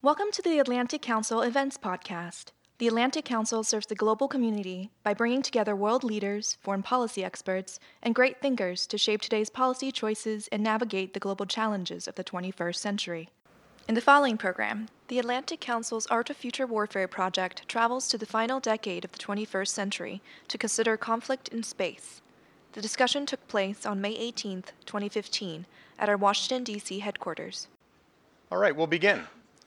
Welcome to the Atlantic Council Events Podcast. The Atlantic Council serves the global community by bringing together world leaders, foreign policy experts, and great thinkers to shape today's policy choices and navigate the global challenges of the 21st century. In the following program, the Atlantic Council's Art of Future Warfare project travels to the final decade of the 21st century to consider conflict in space. The discussion took place on May 18, 2015, at our Washington, D.C. headquarters. All right, we'll begin.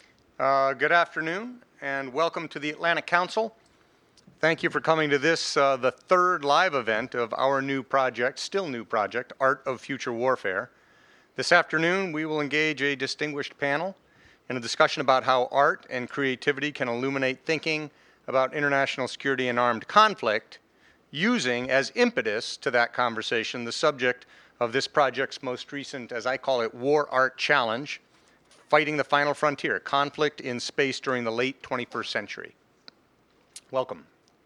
Good afternoon, and welcome to the Atlantic Council. Thank you for coming to this, the third live event of our new project, still new project, Art of Future Warfare. This afternoon, we will engage a distinguished panel in a discussion about how art and creativity can illuminate thinking about international security and armed conflict, using as impetus to that conversation the subject of this project's most recent, as I call it, War Art Challenge, Fighting the Final Frontier, Conflict in Space During the Late 21st Century. Welcome.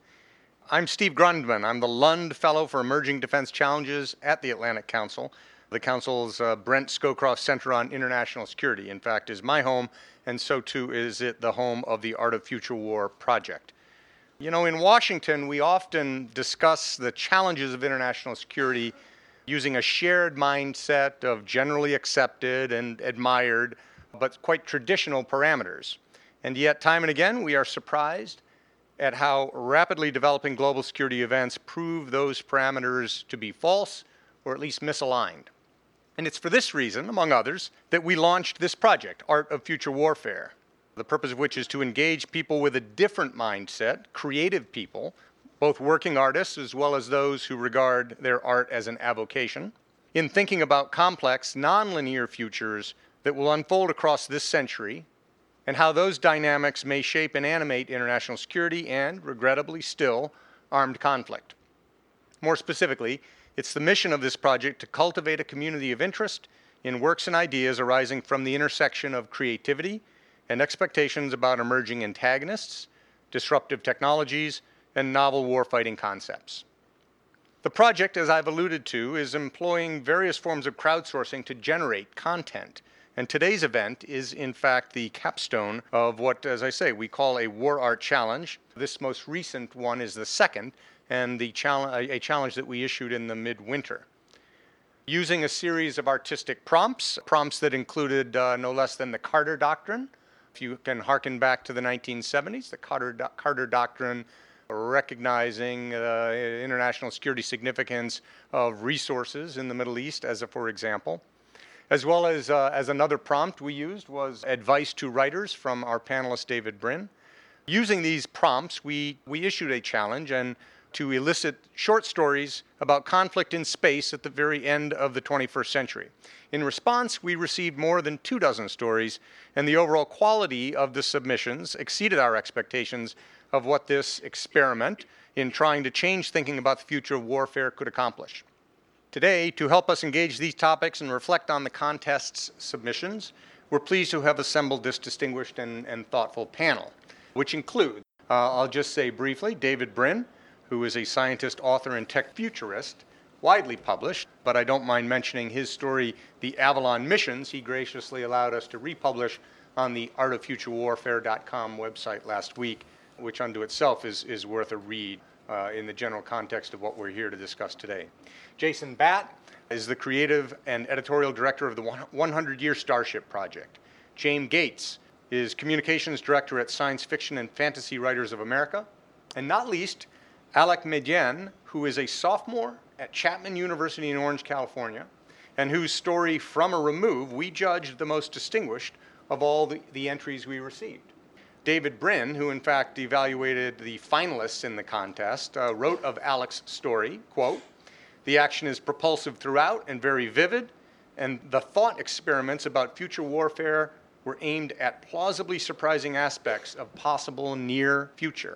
I'm Steve Grundman. I'm the Lund Fellow for Emerging Defense Challenges at the Atlantic Council. The Council's Brent Scowcroft Center on International Security, in fact, is my home, and so too is it the home of the Art of Future War project. You know, in Washington, we often discuss the challenges of international security using a shared mindset of generally accepted and admired, but quite traditional parameters. And yet, time and again, we are surprised at how rapidly developing global security events prove those parameters to be false, or at least misaligned. And it's for this reason, among others, that we launched this project, Art of Future Warfare, the purpose of which is to engage people with a different mindset, creative people, both working artists as well as those who regard their art as an avocation, in thinking about complex, nonlinear futures that will unfold across this century, and how those dynamics may shape and animate international security and, regrettably still, armed conflict. More specifically, it's the mission of this project to cultivate a community of interest in works and ideas arising from the intersection of creativity and expectations about emerging antagonists, disruptive technologies, and novel warfighting concepts. The project, as I've alluded to, is employing various forms of crowdsourcing to generate content. And today's event is, in fact, the capstone of what, as I say, we call a War Art Challenge. This most recent one is the second, and a challenge that we issued in the midwinter. Using a series of artistic prompts that included no less than the Carter Doctrine. If you can harken back to the 1970s, the Carter Doctrine recognizing international security significance of resources in the Middle East, for example. As well as another prompt we used was advice to writers from our panelist David Brin. Using these prompts, we issued a challenge and to elicit short stories about conflict in space at the very end of the 21st century. In response, we received more than 24 stories, and the overall quality of the submissions exceeded our expectations of what this experiment in trying to change thinking about the future of warfare could accomplish. Today, to help us engage these topics and reflect on the contest's submissions, we're pleased to have assembled this distinguished and thoughtful panel, which includes, I'll just say briefly, David Brin, who is a scientist, author, and tech futurist, widely published, but I don't mind mentioning his story, The Avalon Missions, he graciously allowed us to republish on the artoffuturewarfare.com website last week, which unto itself is worth a read in the general context of what we're here to discuss today. Jason Batt is the creative and editorial director of the 100-Year Starship Project. James Gates is communications director at Science Fiction and Fantasy Writers of America. And not least, Alec Medien, who is a sophomore at Chapman University in Orange, California, and whose story, From a Remove, we judged the most distinguished of all the entries we received. David Brin, who in fact evaluated the finalists in the contest, wrote of Alec's story, quote, "The action is propulsive throughout and very vivid, and the thought experiments about future warfare were aimed at plausibly surprising aspects of possible near future."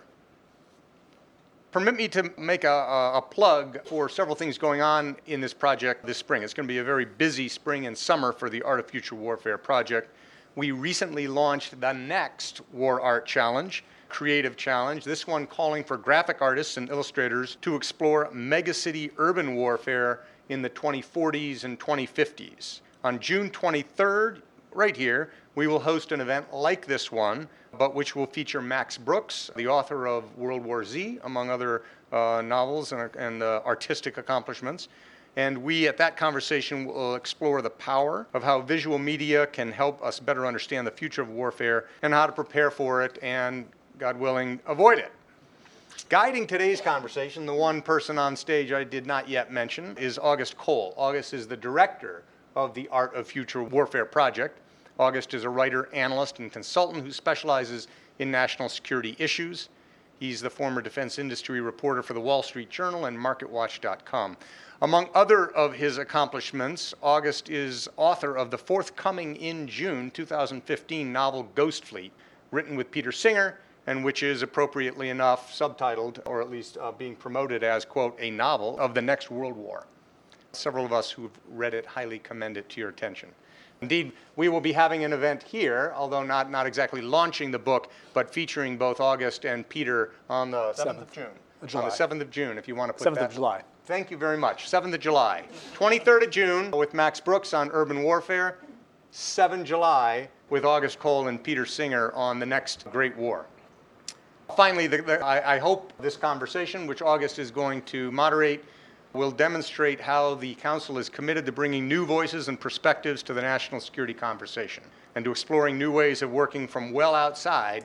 Permit me to make a plug for several things going on in this project this spring. It's going to be a very busy spring and summer for the Art of Future Warfare project. We recently launched the next War Art Challenge, Creative Challenge, this one calling for graphic artists and illustrators to explore megacity urban warfare in the 2040s and 2050s. On June 23rd, right here, we will host an event like this one, but which will feature Max Brooks, the author of World War Z, among other novels and artistic accomplishments. And we, at that conversation, will explore the power of how visual media can help us better understand the future of warfare and how to prepare for it and, God willing, avoid it. Guiding today's conversation, the one person on stage I did not yet mention, is August Cole. August is the director of the Art of Future Warfare project. August is a writer, analyst, and consultant who specializes in national security issues. He's the former defense industry reporter for the Wall Street Journal and MarketWatch.com. Among other of his accomplishments, August is author of the forthcoming in June 2015 novel Ghost Fleet, written with Peter Singer, and which is appropriately enough subtitled, or at least being promoted as, quote, a novel of the next World War. Several of us who've read it highly commend it to your attention. Indeed, we will be having an event here, although not exactly launching the book, but featuring both August and Peter on the 7th of June. July. On the 7th of June, if you want to put 7th that. of July. Thank you very much. 7th of July. 23rd of June with Max Brooks on urban warfare. 7 July with August Cole and Peter Singer on the next Great War. Finally, I hope this conversation, which August is going to moderate, will demonstrate how the Council is committed to bringing new voices and perspectives to the national security conversation and to exploring new ways of working from well outside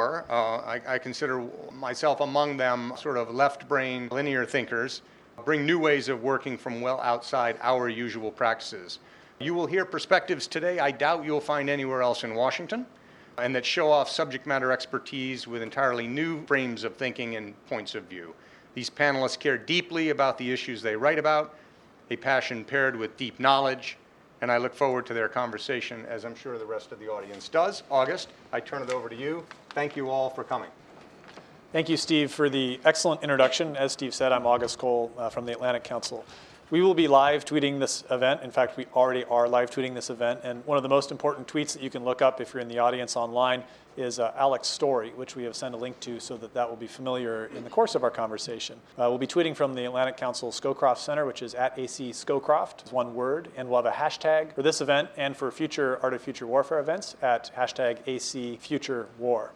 I consider myself among them, sort of left-brain linear thinkers, bring new ways of working from well outside our usual practices. You will hear perspectives today I doubt you'll find anywhere else in Washington, and that show off subject matter expertise with entirely new frames of thinking and points of view. These panelists care deeply about the issues they write about, a passion paired with deep knowledge, and I look forward to their conversation, as I'm sure the rest of the audience does. August, I turn it over to you. Thank you all for coming. Thank you, Steve, for the excellent introduction. As Steve said, I'm August Cole from the Atlantic Council. We will be live tweeting this event. In fact, we already are live tweeting this event. And one of the most important tweets that you can look up if you're in the audience online is Alec's story, which we have sent a link to so that will be familiar in the course of our conversation. We'll be tweeting from the Atlantic Council Scowcroft Center, which is at AC Scowcroft, is one word. And we'll have a hashtag for this event and for future Art of Future Warfare events at hashtag AC Future War.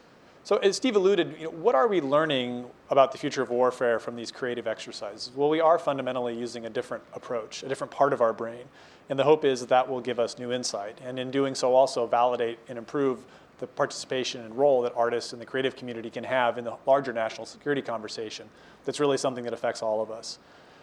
So as Steve alluded, what are we learning about the future of warfare from these creative exercises? Well, we are fundamentally using a different approach, a different part of our brain. And the hope is that will give us new insight. And in doing so, also validate and improve the participation and role that artists in the creative community can have in the larger national security conversation. That's really something that affects all of us.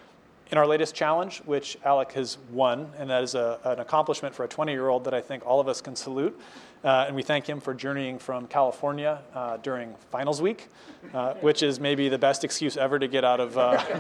In our latest challenge, which Alec has won, and that is an accomplishment for a 20-year-old that I think all of us can salute, and we thank him for journeying from California during finals week, which is maybe the best excuse ever to get out of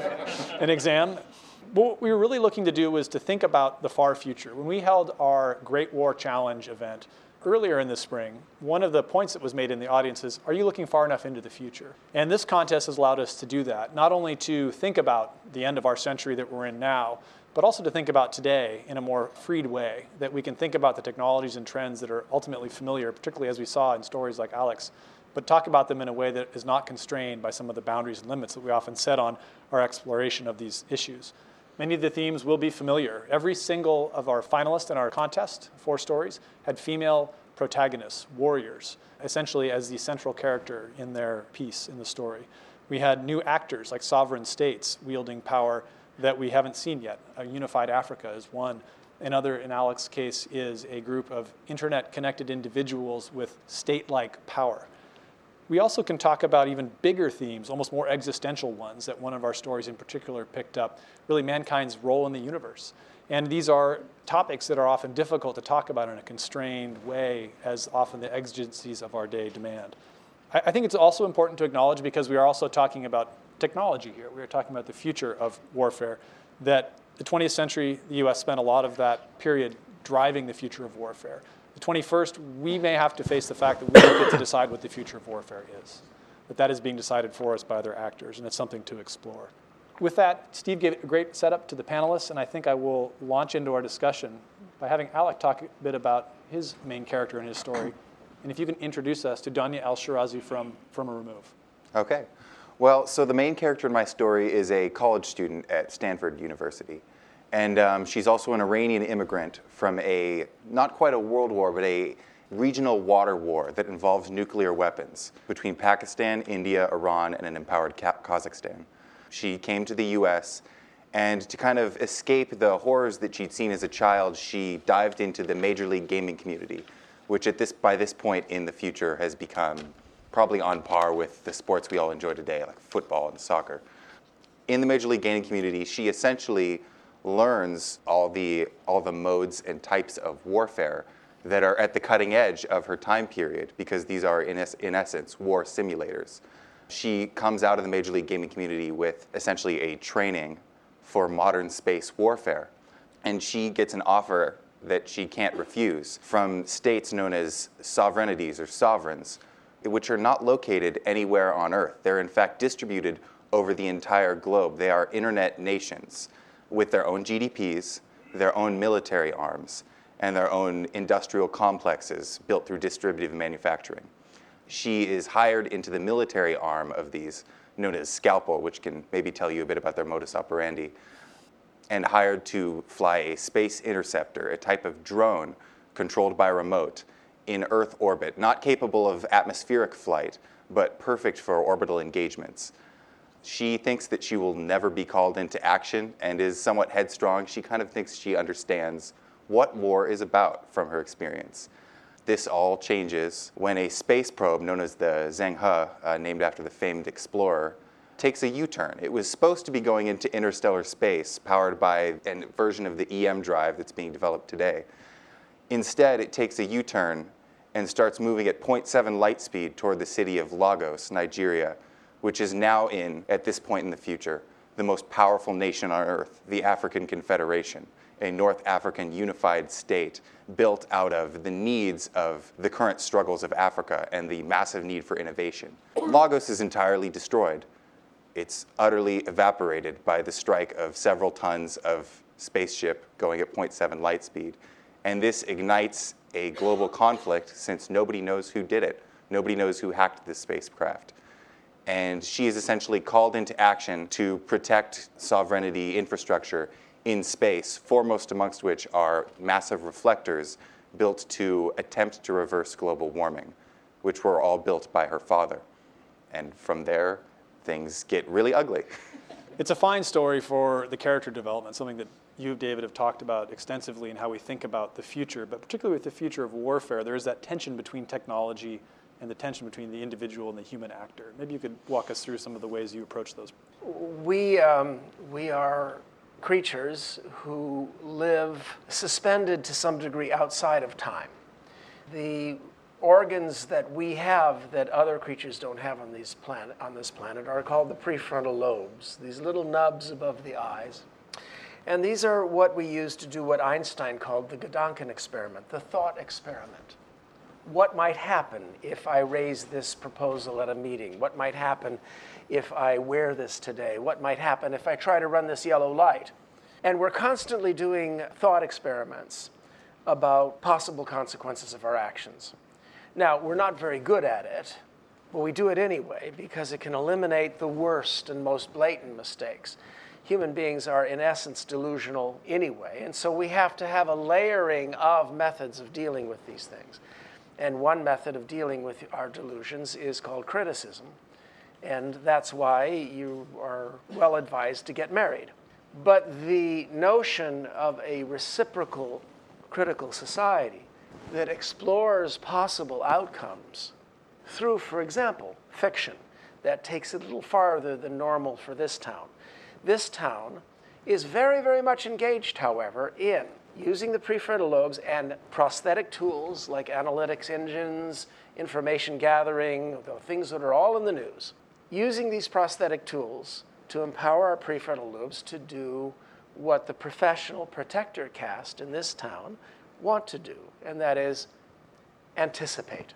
an exam. What we were really looking to do was to think about the far future. When we held our Great War Challenge event earlier in the spring, one of the points that was made in the audience is, are you looking far enough into the future? And this contest has allowed us to do that, not only to think about the end of our century that we're in now, but also to think about today in a more freed way, that we can think about the technologies and trends that are ultimately familiar, particularly as we saw in stories like Alec's, but talk about them in a way that is not constrained by some of the boundaries and limits that we often set on our exploration of these issues. Many of the themes will be familiar. Every single of our finalists in our contest, 4 stories, had female protagonists, warriors, essentially as the central character in their piece in the story. We had new actors like sovereign states wielding power that we haven't seen yet. A unified Africa is one. Another, in Alec's case, is a group of internet-connected individuals with state-like power. We also can talk about even bigger themes, almost more existential ones that one of our stories in particular picked up, really mankind's role in the universe. And these are topics that are often difficult to talk about in a constrained way, as often the exigencies of our day demand. I think it's also important to acknowledge, because we are also talking about technology here, we are talking about the future of warfare, that the 20th century, the US spent a lot of that period driving the future of warfare. The 21st, we may have to face the fact that we don't get to decide what the future of warfare is, that is being decided for us by other actors, and it's something to explore. With that, Steve gave a great setup to the panelists, and I think I will launch into our discussion by having Alec talk a bit about his main character and his story. And if you can introduce us to Danya Al-Shirazi from a remove. Okay. Well, so the main character in my story is a college student at Stanford University. And she's also an Iranian immigrant from not quite a world war, but a regional water war that involves nuclear weapons between Pakistan, India, Iran, and an empowered Kazakhstan. She came to the US, and to kind of escape the horrors that she'd seen as a child, she dived into the Major League Gaming community, which by this point in the future has become probably on par with the sports we all enjoy today, like football and soccer. In the Major League Gaming community, she essentially learns all the modes and types of warfare that are at the cutting edge of her time period, because these are, in essence, war simulators. She comes out of the Major League Gaming community with essentially a training for modern space warfare. And she gets an offer that she can't refuse from states known as sovereignties or sovereigns, which are not located anywhere on Earth. They're in fact distributed over the entire globe. They are internet nations with their own GDPs, their own military arms, and their own industrial complexes built through distributive manufacturing. She is hired into the military arm of these, known as Scalpel, which can maybe tell you a bit about their modus operandi, and hired to fly a space interceptor, a type of drone controlled by remote in Earth orbit, not capable of atmospheric flight, but perfect for orbital engagements. She thinks that she will never be called into action and is somewhat headstrong. She kind of thinks she understands what war is about from her experience. This all changes when a space probe known as the Zheng He, named after the famed explorer, takes a U-turn. It was supposed to be going into interstellar space, powered by a version of the EM drive that's being developed today. Instead, it takes a U-turn and starts moving at 0.7 light speed toward the city of Lagos, Nigeria, which is now at this point in the future, the most powerful nation on Earth, the African Confederation, a North African unified state built out of the needs of the current struggles of Africa and the massive need for innovation. Lagos is entirely destroyed. It's utterly evaporated by the strike of several tons of spaceship going at 0.7 light speed. And this ignites a global conflict, since nobody knows who did it. Nobody knows who hacked this spacecraft. And she is essentially called into action to protect sovereignty infrastructure in space, foremost amongst which are massive reflectors built to attempt to reverse global warming, which were all built by her father. And from there, things get really ugly. It's a fine story for the character development, something that you, David, have talked about extensively in how we think about the future, but particularly with the future of warfare, there is that tension between technology and the tension between the individual and the human actor. Maybe you could walk us through some of the ways you approach those. We are creatures who live suspended to some degree outside of time. The organs that we have that other creatures don't have on this planet are called the prefrontal lobes, these little nubs above the eyes. And these are what we use to do what Einstein called the Gedanken experiment, the thought experiment. What might happen if I raise this proposal at a meeting? What might happen if I wear this today? What might happen if I try to run this yellow light? And we're constantly doing thought experiments about possible consequences of our actions. Now, we're not very good at it, but we do it anyway because it can eliminate the worst and most blatant mistakes. Human beings are, in essence, delusional anyway, and so we have to have a layering of methods of dealing with these things. And one method of dealing with our delusions is called criticism. And that's why you are well advised to get married. But the notion of a reciprocal critical society that explores possible outcomes through, for example, fiction, that takes it a little farther than normal for this town. This town is very, very much engaged, however, in using the prefrontal lobes and prosthetic tools like analytics engines, information gathering, the things that are all in the news, using these prosthetic tools to empower our prefrontal lobes to do what the professional protector caste in this town want to do, and that is anticipate.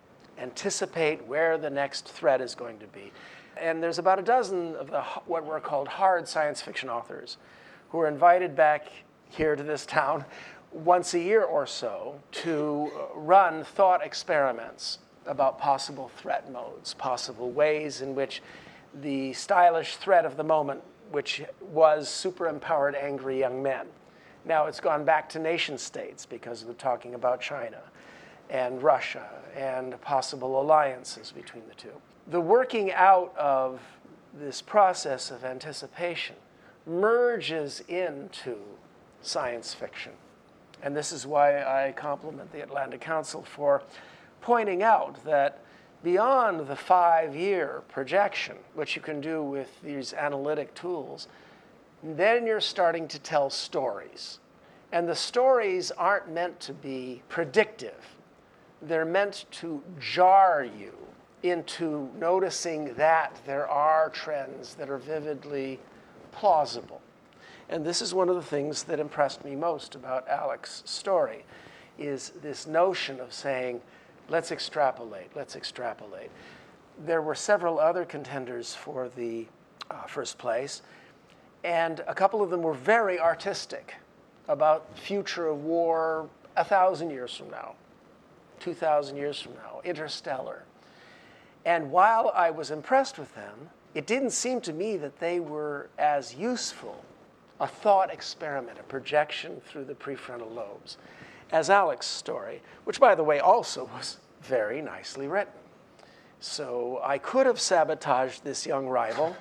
Anticipate where the next threat is going to be. And there's about a dozen of what were called hard science fiction authors who are invited back here to this town once a year or so to run thought experiments about possible threat modes, possible ways in which the stylish threat of the moment, which was super-empowered angry young men. Now it's gone back to nation states because we're talking about China. and Russia and possible alliances between the two. The working out of this process of anticipation merges into science fiction. And this is why I compliment the Atlantic Council for pointing out that beyond the 5-year projection, which you can do with these analytic tools, then you're starting to tell stories. And the stories aren't meant to be predictive. They're meant to jar you into noticing that there are trends that are vividly plausible. And this is one of the things that impressed me most about Alec's story, is this notion of saying, let's extrapolate, let's extrapolate. There were several other contenders for the first place, and a couple of them were very artistic about future of war 1,000 years from now, 2,000 years from now, interstellar. And while I was impressed with them, it didn't seem to me that they were as useful a thought experiment, a projection through the prefrontal lobes, as Alec's story, which, by the way, also was very nicely written. So I could have sabotaged this young rival,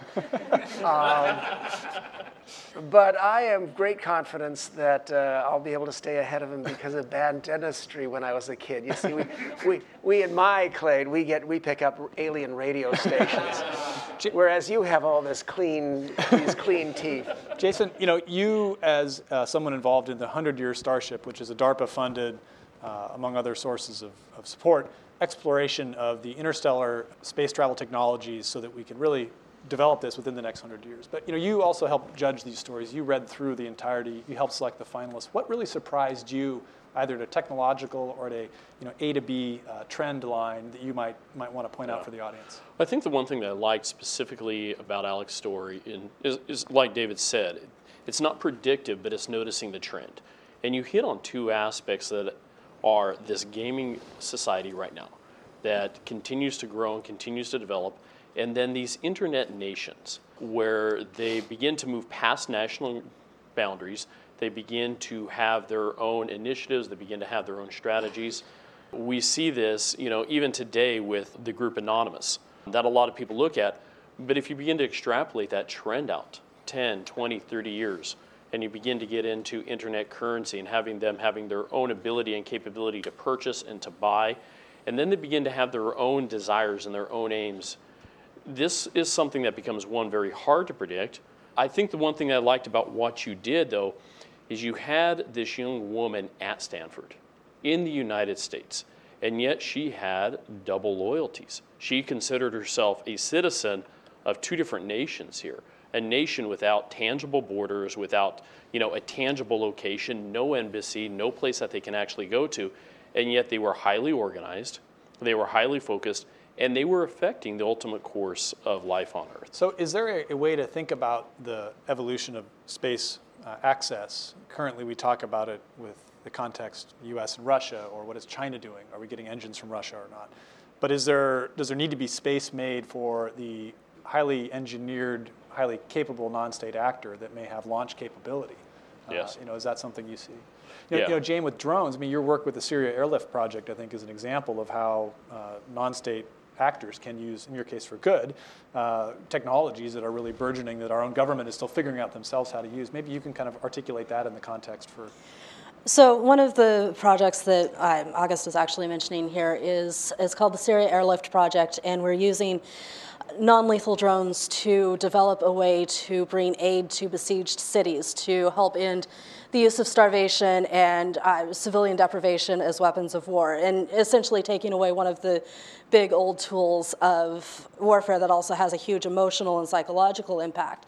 but I am great confidence that I'll be able to stay ahead of him because of bad dentistry when I was a kid. You see, we in my clade, we pick up alien radio stations, whereas you have all these clean teeth. Jason, you as someone involved in the 100-Year Starship, which is a DARPA-funded, among other sources of support, exploration of the interstellar space travel technologies so that we can really develop this within the next 100 years. But you also helped judge these stories. You read through the entirety. You helped select the finalists. What really surprised you, either at a technological or at a A to B trend line that you might want to point out for the audience? I think the one thing that I liked specifically about Alec's story is like David said, it's not predictive, but it's noticing the trend. And you hit on two aspects that are this gaming society right now that continues to grow and continues to develop, and then these internet nations where they begin to move past national boundaries, they begin to have their own initiatives, they begin to have their own strategies. We see this, even today with the group Anonymous, that a lot of people look at, but if you begin to extrapolate that trend out 10, 20, 30 years, and you begin to get into internet currency and having their own ability and capability to purchase and to buy, and then they begin to have their own desires and their own aims. This is something that becomes, very hard to predict. I think the one thing I liked about what you did, though, is you had this young woman at Stanford in the United States, and yet she had double loyalties. She considered herself a citizen of two different nations here. A nation without tangible borders, without a tangible location, no embassy, no place that they can actually go to, and yet they were highly organized, they were highly focused, and they were affecting the ultimate course of life on Earth. So is there a way to think about the evolution of space access? Currently we talk about it with the context U.S. and Russia, or what is China doing? Are we getting engines from Russia or not? But does there need to be space made for the highly engineered, highly capable non-state actor that may have launch capability? Yes. Is that something you see? Jane, with drones, your work with the Syria Airlift Project, I think, is an example of how non-state actors can use, in your case for good, technologies that are really burgeoning that our own government is still figuring out themselves how to use. Maybe you can kind of articulate that in the context for... So one of the projects that August is actually mentioning here is called the Syria Airlift Project, and we're using non-lethal drones to develop a way to bring aid to besieged cities to help end the use of starvation and civilian deprivation as weapons of war, and essentially taking away one of the big old tools of warfare that also has a huge emotional and psychological impact.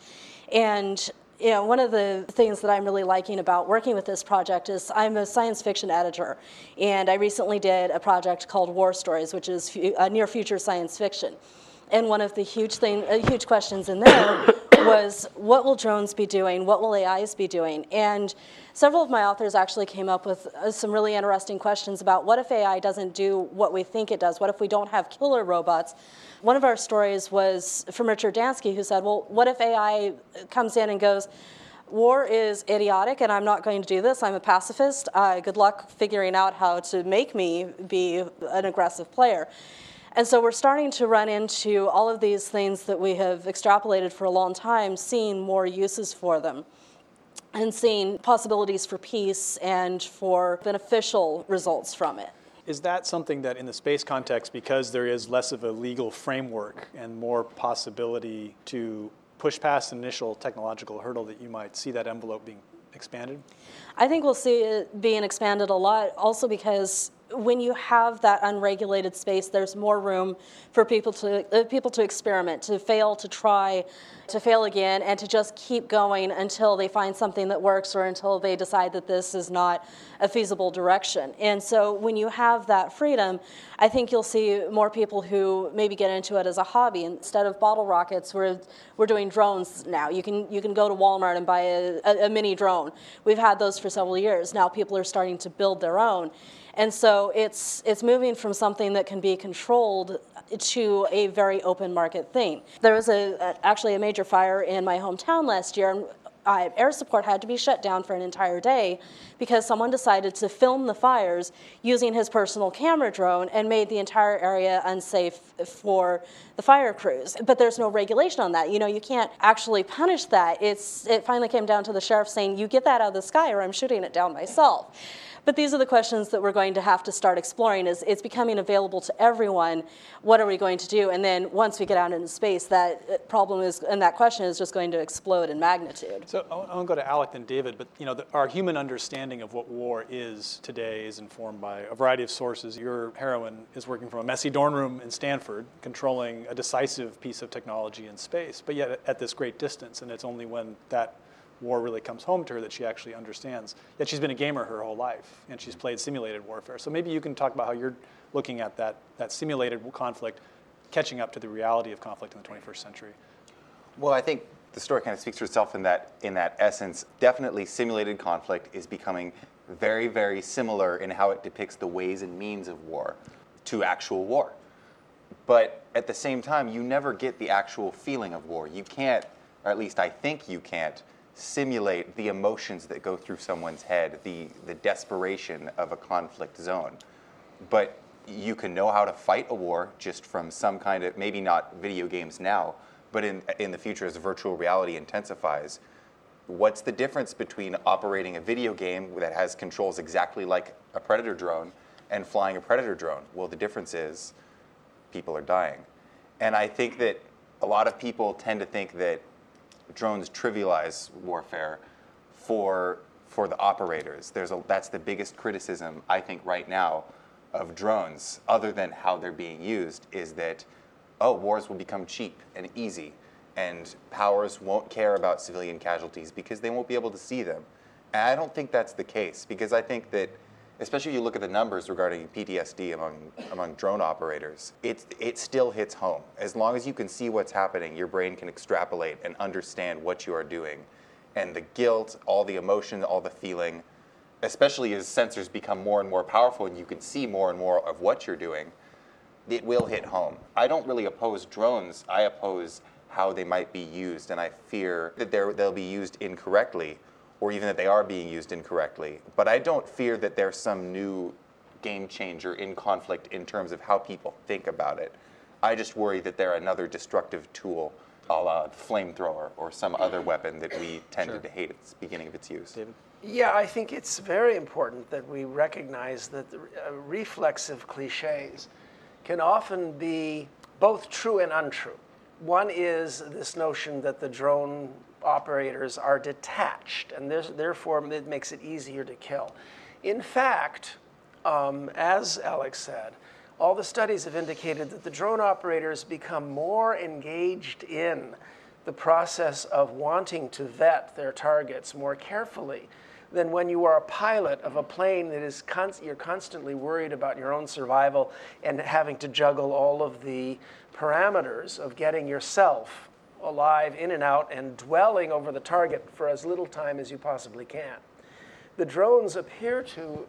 And one of the things that I'm really liking about working with this project is I'm a science fiction editor, and I recently did a project called War Stories, which is near future science fiction. And one of the huge questions in there was, what will drones be doing? What will AIs be doing? And several of my authors actually came up with some really interesting questions about what if AI doesn't do what we think it does? What if we don't have killer robots? One of our stories was from Richard Dansky, who said, well, what if AI comes in and goes, war is idiotic and I'm not going to do this. I'm a pacifist. Good luck figuring out how to make me be an aggressive player. And so we're starting to run into all of these things that we have extrapolated for a long time, seeing more uses for them and seeing possibilities for peace and for beneficial results from it. Is that something that in the space context, because there is less of a legal framework and more possibility to push past an initial technological hurdle, that you might see that envelope being expanded? I think we'll see it being expanded a lot, also because when you have that unregulated space, there's more room for people to experiment, to fail, to try, to fail again, and to just keep going until they find something that works or until they decide that this is not a feasible direction. And so when you have that freedom, I think you'll see more people who maybe get into it as a hobby. Instead of bottle rockets, we're doing drones now. You can go to Walmart and buy a mini drone. We've had those for several years. Now people are starting to build their own. And so it's moving from something that can be controlled to a very open market thing. There was actually a major fire in my hometown last year, and air support had to be shut down for an entire day because someone decided to film the fires using his personal camera drone and made the entire area unsafe for the fire crews. But there's no regulation on that. You can't actually punish that. It finally came down to the sheriff saying, you get that out of the sky or I'm shooting it down myself. But these are the questions that we're going to have to start exploring. It's becoming available to everyone. What are we going to do? And then once we get out into space, that problem and that question is just going to explode in magnitude. So I want to go to Alec and David, but our human understanding of what war is today is informed by a variety of sources. Your heroine is working from a messy dorm room in Stanford, controlling a decisive piece of technology in space, but yet at this great distance, and it's only when that war really comes home to her that she actually understands. Yet she's been a gamer her whole life, and she's played simulated warfare. So maybe you can talk about how you're looking at that simulated conflict catching up to the reality of conflict in the 21st century. Well, I think the story kind of speaks for itself in that essence. Definitely simulated conflict is becoming very, very similar in how it depicts the ways and means of war to actual war. But at the same time, you never get the actual feeling of war. You can't, or at least I think you can't, simulate the emotions that go through someone's head, the desperation of a conflict zone. But you can know how to fight a war just from some kind of, maybe not video games now, but in the future as virtual reality intensifies. What's the difference between operating a video game that has controls exactly like a Predator drone and flying a Predator drone? Well, the difference is people are dying. And I think that a lot of people tend to think that drones trivialize warfare for the operators. That's the biggest criticism, I think, right now of drones, other than how they're being used, is that, wars will become cheap and easy, and powers won't care about civilian casualties because they won't be able to see them. And I don't think that's the case, because I think that, especially if you look at the numbers regarding PTSD among drone operators, it still hits home. As long as you can see what's happening, your brain can extrapolate and understand what you are doing. And the guilt, all the emotion, all the feeling, especially as sensors become more and more powerful and you can see more and more of what you're doing, it will hit home. I don't really oppose drones. I oppose how they might be used, and I fear that they'll be used incorrectly, or even that they are being used incorrectly. But I don't fear that there's some new game changer in conflict in terms of how people think about it. I just worry that they're another destructive tool, a la flamethrower or some other weapon that we tended to hate at the beginning of its use. David? Yeah, I think it's very important that we recognize that the reflexive cliches can often be both true and untrue. One is this notion that the drone operators are detached, and therefore it makes it easier to kill. In fact, as Alex said, all the studies have indicated that the drone operators become more engaged in the process of wanting to vet their targets more carefully than when you are a pilot of a plane that is you're constantly worried about your own survival and having to juggle all of the parameters of getting yourself alive, in and out, and dwelling over the target for as little time as you possibly can. The drones appear to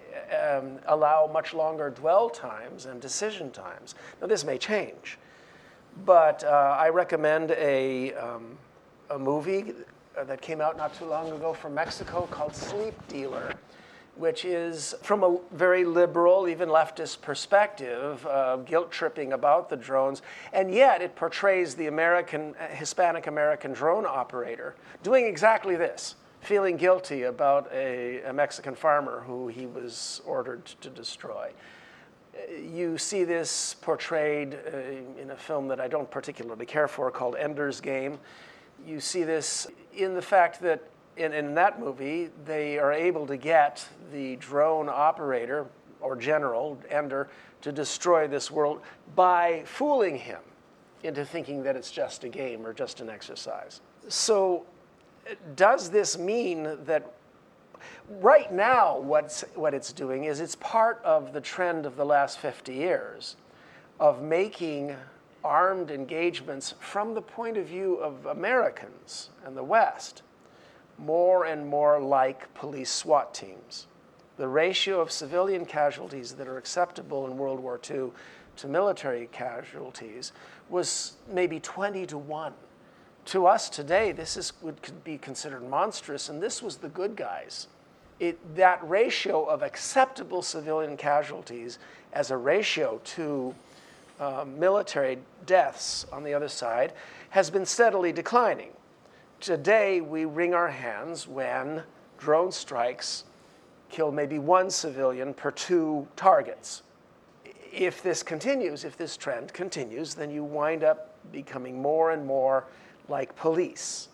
allow much longer dwell times and decision times. Now, this may change, but I recommend a movie that came out not too long ago from Mexico called Sleep Dealer, which is, from a very liberal, even leftist perspective, guilt-tripping about the drones, and yet it portrays the Hispanic-American drone operator doing exactly this, feeling guilty about a Mexican farmer who he was ordered to destroy. You see this portrayed in a film that I don't particularly care for called Ender's Game. You see this in the fact that in that movie, they are able to get the drone operator, or general, Ender, to destroy this world by fooling him into thinking that it's just a game or just an exercise. So does this mean that right now what it's doing is it's part of the trend of the last 50 years of making armed engagements from the point of view of Americans and the West more and more like police SWAT teams. The ratio of civilian casualties that are acceptable in World War II to military casualties was maybe 20 to 1. To us today, could be considered monstrous, and this was the good guys. That ratio of acceptable civilian casualties as a ratio to military deaths on the other side has been steadily declining. Today, we wring our hands when drone strikes kill maybe 1 civilian per 2 targets. If this continues, if this trend continues, then you wind up becoming more and more like police.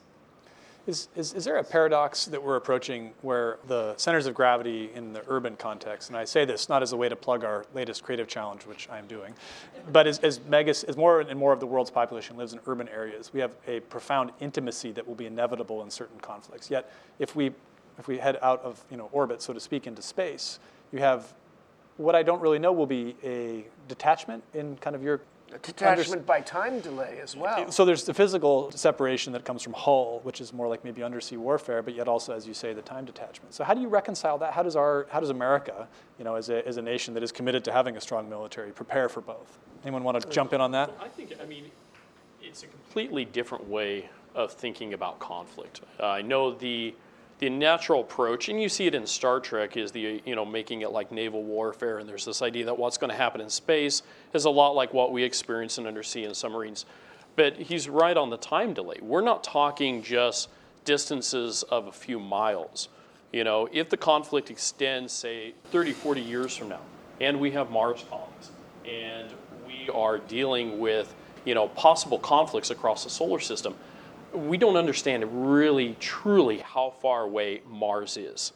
Is there a paradox that we're approaching where the centers of gravity in the urban context, and I say this not as a way to plug our latest creative challenge, which I'm doing, but as more and more of the world's population lives in urban areas, we have a profound intimacy that will be inevitable in certain conflicts. Yet, if we head out of orbit, so to speak, into space, you have what I don't really know will be a detachment in kind of your detachment by time delay as well. So there's the physical separation that comes from hull, which is more like maybe undersea warfare, but yet also, as you say, the time detachment. So how do you reconcile that? How does America, as a nation that is committed to having a strong military, prepare for both? Anyone want to jump in on that? I think, it's a completely different way of thinking about conflict. I know the natural approach, and you see it in Star Trek, is making it like naval warfare, and there's this idea that what's going to happen in space is a lot like what we experience in undersea and submarines. But he's right on the time delay. We're not talking just distances of a few miles. If the conflict extends, say, 30, 40 years from now, and we have Mars colonies, and we are dealing with, possible conflicts across the solar system, we don't understand really, truly how far away Mars is.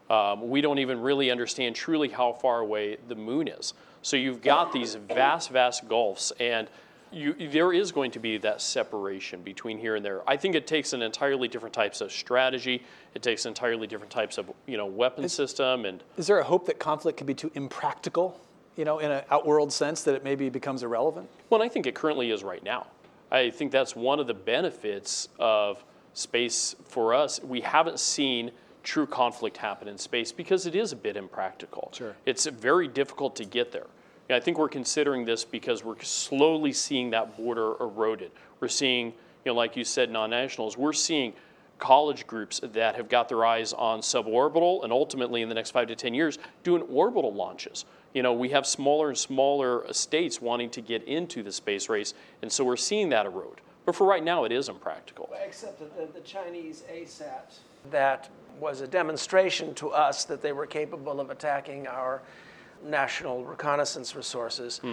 We don't even really understand truly how far away the moon is. So you've got these vast, vast gulfs, and there is going to be that separation between here and there. I think it takes an entirely different types of strategy. It takes entirely different types of weapon system. And is there a hope that conflict can be too impractical, in an outworld sense, that it maybe becomes irrelevant? Well, I think it currently is right now. I think that's one of the benefits of space for us. We haven't seen true conflict happen in space because it is a bit impractical. Sure. It's very difficult to get there. And I think we're considering this because we're slowly seeing that border eroded. We're seeing, like you said, non-nationals. We're seeing college groups that have got their eyes on suborbital and ultimately in the next 5 to 10 years doing orbital launches. We have smaller and smaller states wanting to get into the space race, and so we're seeing that erode. But for right now, it is impractical. Except that the Chinese ASAT, that was a demonstration to us that they were capable of attacking our national reconnaissance resources,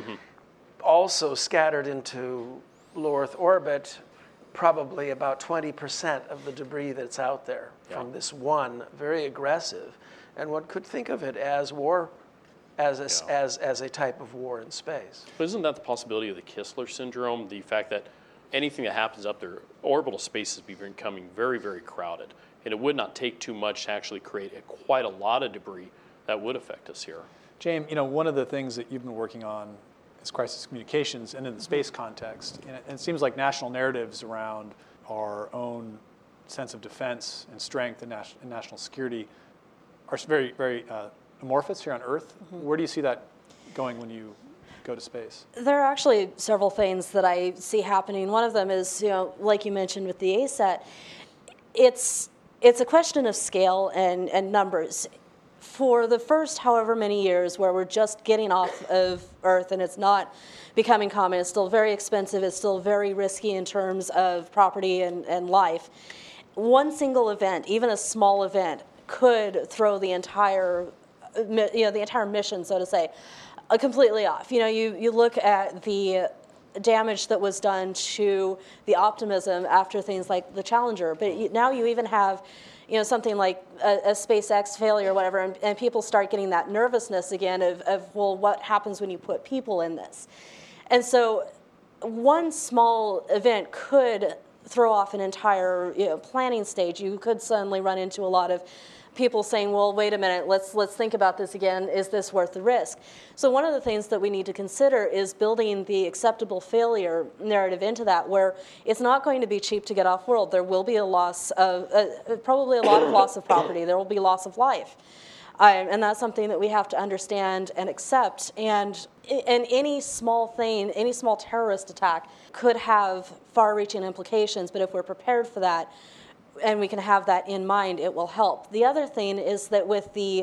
also scattered into low Earth orbit probably about 20% of the debris that's out there from this one very aggressive, and one could think of it as war, as a type of war in space. But isn't that the possibility of the Kessler syndrome? The fact that anything that happens up there, orbital space is becoming very, very crowded, and it would not take too much to actually create quite a lot of debris that would affect us here. James, one of the things that you've been working on is crisis communications, and in the space context. And it seems like national narratives around our own sense of defense and strength and national security are very, very amorphous here on Earth. Where do you see that going when you go to space? There are actually several things that I see happening. One of them is, like you mentioned with the ASAT, it's a question of scale and numbers. For the first however many years where we're just getting off of Earth and it's not becoming common, it's still very expensive, it's still very risky in terms of property and life, one single event, even a small event, could throw the entire mission, so to say, completely off. You look at the damage that was done to the optimism after things like the Challenger, but now you even have something like a SpaceX failure or whatever, and people start getting that nervousness again of, well, what happens when you put people in this? And so one small event could throw off an entire planning stage. You could suddenly run into a lot of people saying, well, wait a minute, let's think about this again. Is this worth the risk? So one of the things that we need to consider is building the acceptable failure narrative into that, where it's not going to be cheap to get off world. There will be a loss of, probably a lot of loss of property. There will be loss of life. And that's something that we have to understand and accept. And any small thing, any small terrorist attack could have far-reaching implications, but if we're prepared for that, and we can have that in mind, it will help. The other thing is that with the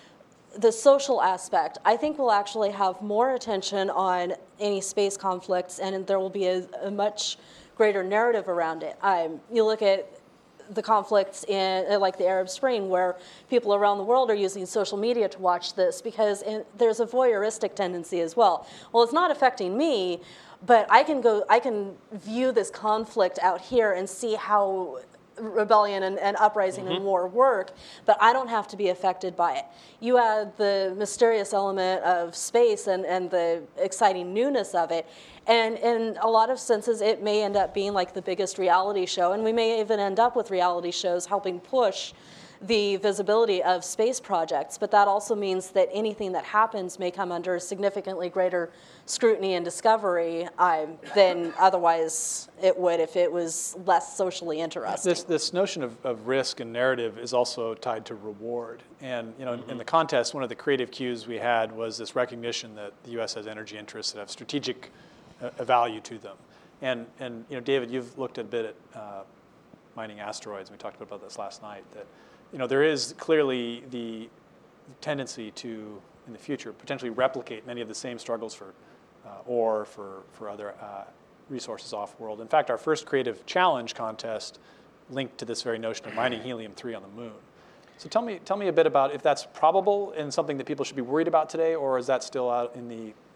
social aspect, I think we'll actually have more attention on any space conflicts, and there will be a much greater narrative around it. You look at the conflicts in, like the Arab Spring, where people around the world are using social media to watch this, because there's a voyeuristic tendency as well. Well, it's not affecting me, but I can view this conflict out here and see how rebellion and uprising and war work, but I don't have to be affected by it. You add the mysterious element of space and the exciting newness of it, and in a lot of senses it may end up being like the biggest reality show, and we may even end up with reality shows helping push the visibility of space projects, but that also means that anything that happens may come under significantly greater scrutiny and discovery than otherwise it would if it was less socially interesting. This notion of risk and narrative is also tied to reward. And in the contest, one of the creative cues we had was this recognition that the U.S. has energy interests that have strategic value to them. And David, you've looked a bit at mining asteroids. We talked about this last night, that there is clearly the tendency to, in the future, potentially replicate many of the same struggles for ore, for other resources off-world. In fact, our first creative challenge contest linked to this very notion of mining helium-3 on the moon. So tell me a bit about if that's probable and something that people should be worried about today, or is that still out in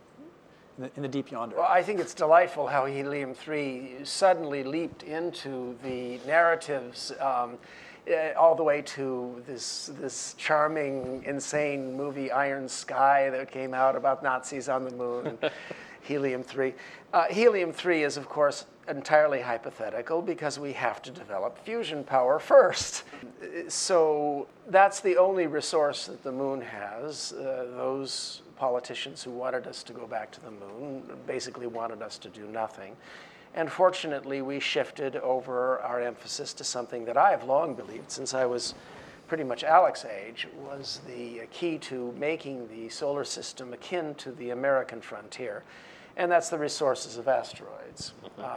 the deep yonder? Well, I think it's delightful how helium-3 suddenly leaped into the narratives all the way to this charming, insane movie Iron Sky that came out about Nazis on the moon and helium-3. Helium-3 is, of course, entirely hypothetical because we have to develop fusion power first. So that's the only resource that the moon has. Those politicians who wanted us to go back to the moon basically wanted us to do nothing. And fortunately, we shifted over our emphasis to something that I have long believed, since I was pretty much Alex's age, was the key to making the solar system akin to the American frontier, and that's the resources of asteroids.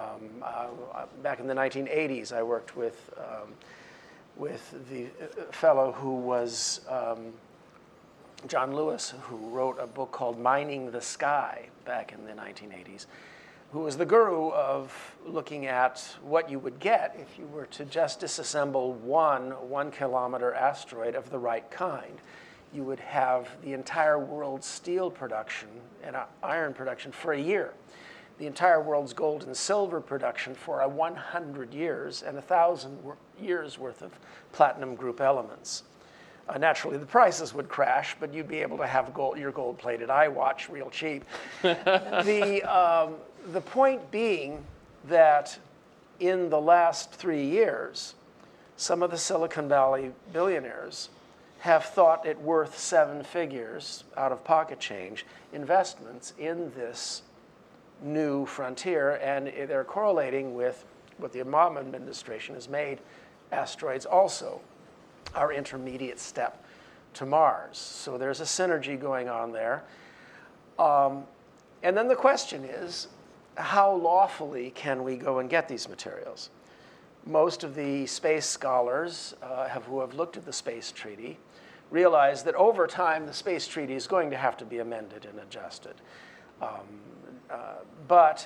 Back in the 1980s, I worked with the fellow who was John Lewis, who wrote a book called Mining the Sky back in the 1980s, who was the guru of looking at what you would get if you were to just disassemble one 1-kilometer asteroid of the right kind. You would have the entire world's steel production and iron production for a year, the entire world's gold and silver production for 100 years, and 1,000 years worth of platinum group elements. Naturally, the prices would crash, but you'd be able to have your gold-plated iWatch real cheap. The point being that in the last 3 years, some of the Silicon Valley billionaires have thought it worth 7 figures out of pocket change investments in this new frontier, and they're correlating with what the Obama administration has made asteroids also our intermediate step to Mars. So there's a synergy going on there. And then the question is, how lawfully can we go and get these materials? most of the space scholars who have looked at the space treaty realize that over time the space treaty is going to have to be amended and adjusted. But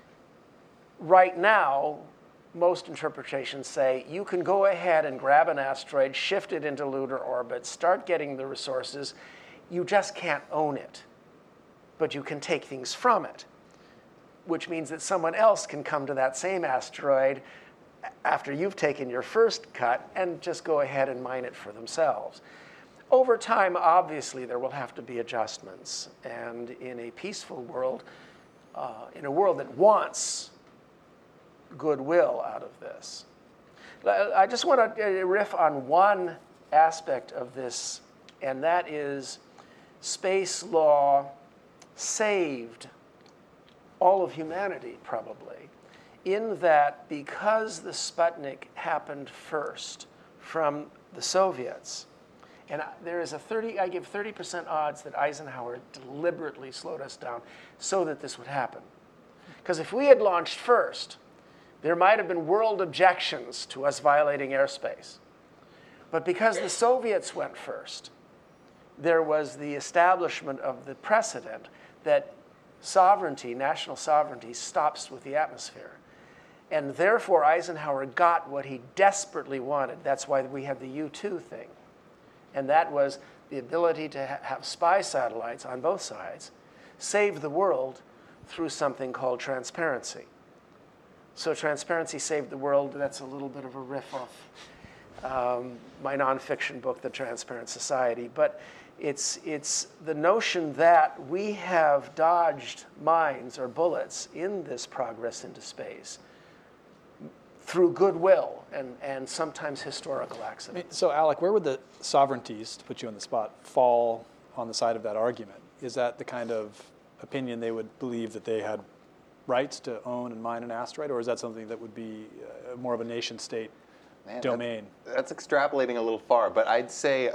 right now, most interpretations say you can go ahead and grab an asteroid, shift it into lunar orbit, start getting the resources. You just can't own it, but you can take things from it, which means that someone else can come to that same asteroid after you've taken your first cut and just go ahead and mine it for themselves. Over time, obviously, there will have to be adjustments. And in a peaceful world, in a world that wants goodwill out of this, I just want to riff on one aspect of this, and that is space law saved all of humanity, probably, in that because the Sputnik happened first from the Soviets, and there is I give 30% odds that Eisenhower deliberately slowed us down so that this would happen. Because if we had launched first, there might have been world objections to us violating airspace. But because the Soviets went first, there was the establishment of the precedent that sovereignty, national sovereignty, stops with the atmosphere. And therefore, Eisenhower got what he desperately wanted. That's why we have the U-2 thing. And that was the ability to have spy satellites on both sides save the world through something called transparency. So transparency saved the world. That's a little bit of a riff off my nonfiction book, The Transparent Society. But it's the notion that we have dodged mines or bullets in this progress into space through goodwill and sometimes historical accidents. So, Alec, where would the sovereignties, to put you on the spot, fall on the side of that argument? Is that the kind of opinion they would believe that they had rights to own and mine an asteroid, or is that something that would be more of a nation-state domain? That's extrapolating a little far, but I'd say,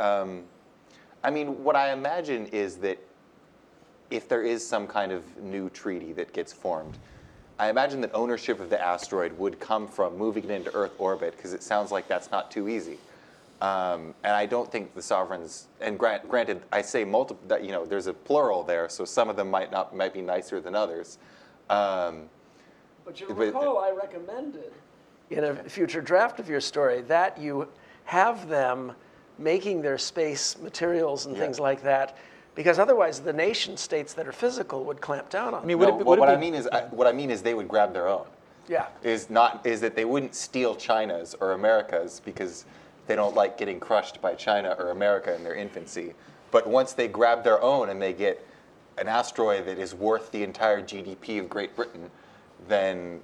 what I imagine is that if there is some kind of new treaty that gets formed, I imagine that ownership of the asteroid would come from moving it into Earth orbit, because it sounds like that's not too easy. And I don't think the sovereigns, and granted, I say multiple, that, there's a plural there, so some of them might be nicer than others. But you recall I recommended in a future draft of your story that you have them making their space materials and things like that, because otherwise the nation states that are physical would clamp down on them. What I mean is they would grab their own. Yeah. Is that they wouldn't steal China's or America's because they don't like getting crushed by China or America in their infancy. But once they grab their own and they get an asteroid that is worth the entire GDP of Great Britain, then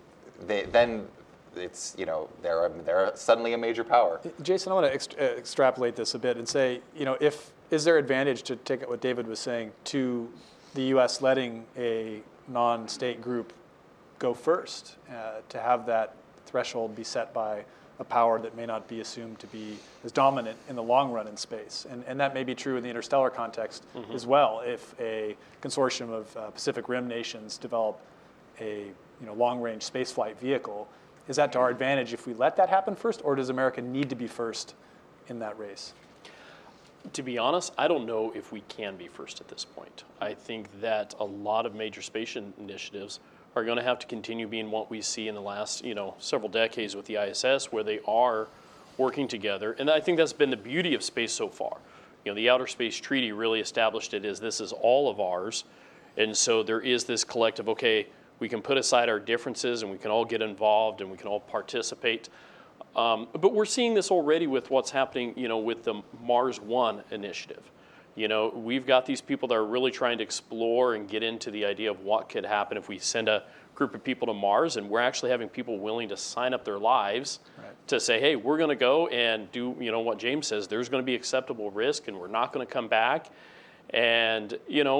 it's they're suddenly a major power. Jason, I want to extrapolate this a bit and say, is there advantage, to take what David was saying, to the U.S. letting a non-state group go first, to have that threshold be set by a power that may not be assumed to be as dominant in the long run in space? And that may be true in the interstellar context as well. If a consortium of Pacific Rim nations develop a long-range spaceflight vehicle, is that to our advantage if we let that happen first, or does America need to be first in that race? To be honest, I don't know if we can be first at this point. I think that a lot of major space initiatives are going to have to continue being what we see in the last, several decades with the ISS, where they are working together. And I think that's been the beauty of space so far. The Outer Space Treaty really established it as this is all of ours. And so there is this collective, okay, we can put aside our differences and we can all get involved and we can all participate. But we're seeing this already with what's happening, with the Mars One initiative. We've got these people that are really trying to explore and get into the idea of what could happen if we send a group of people to Mars, and we're actually having people willing to sign up their lives to say, hey, we're going to go and do, what James says, there's going to be acceptable risk and we're not going to come back. And,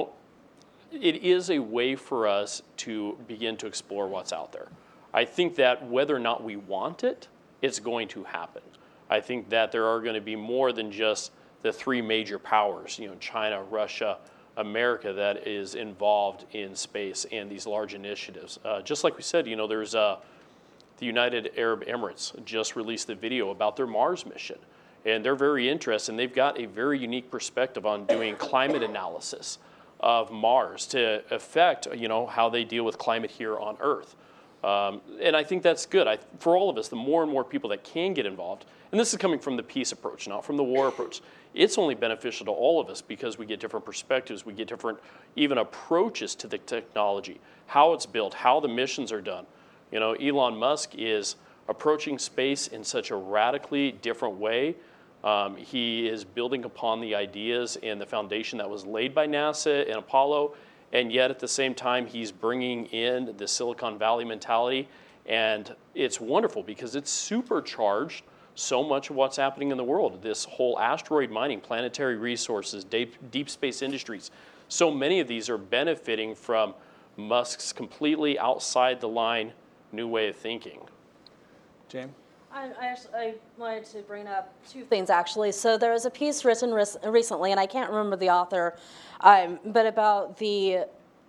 it is a way for us to begin to explore what's out there. I think that whether or not we want it, it's going to happen. I think that there are going to be more than just the three major powers, China, Russia, America, that is involved in space and these large initiatives. Just like we said, there's the United Arab Emirates just released a video about their Mars mission. And they're very interested, and they've got a very unique perspective on doing climate analysis of Mars to affect, how they deal with climate here on Earth. And I think that's good. For all of us, the more and more people that can get involved, and this is coming from the peace approach, not from the war approach, it's only beneficial to all of us because we get different perspectives, we get different even approaches to the technology, how it's built, how the missions are done. Elon Musk is approaching space in such a radically different way. He is building upon the ideas and the foundation that was laid by NASA and Apollo, and yet at the same time, he's bringing in the Silicon Valley mentality, and it's wonderful because it's supercharged so much of what's happening in the world. This whole asteroid mining, planetary resources, deep space industries, so many of these are benefiting from Musk's completely outside the line new way of thinking. James? I wanted to bring up two things, actually. So there was a piece written recently, and I can't remember the author, but about the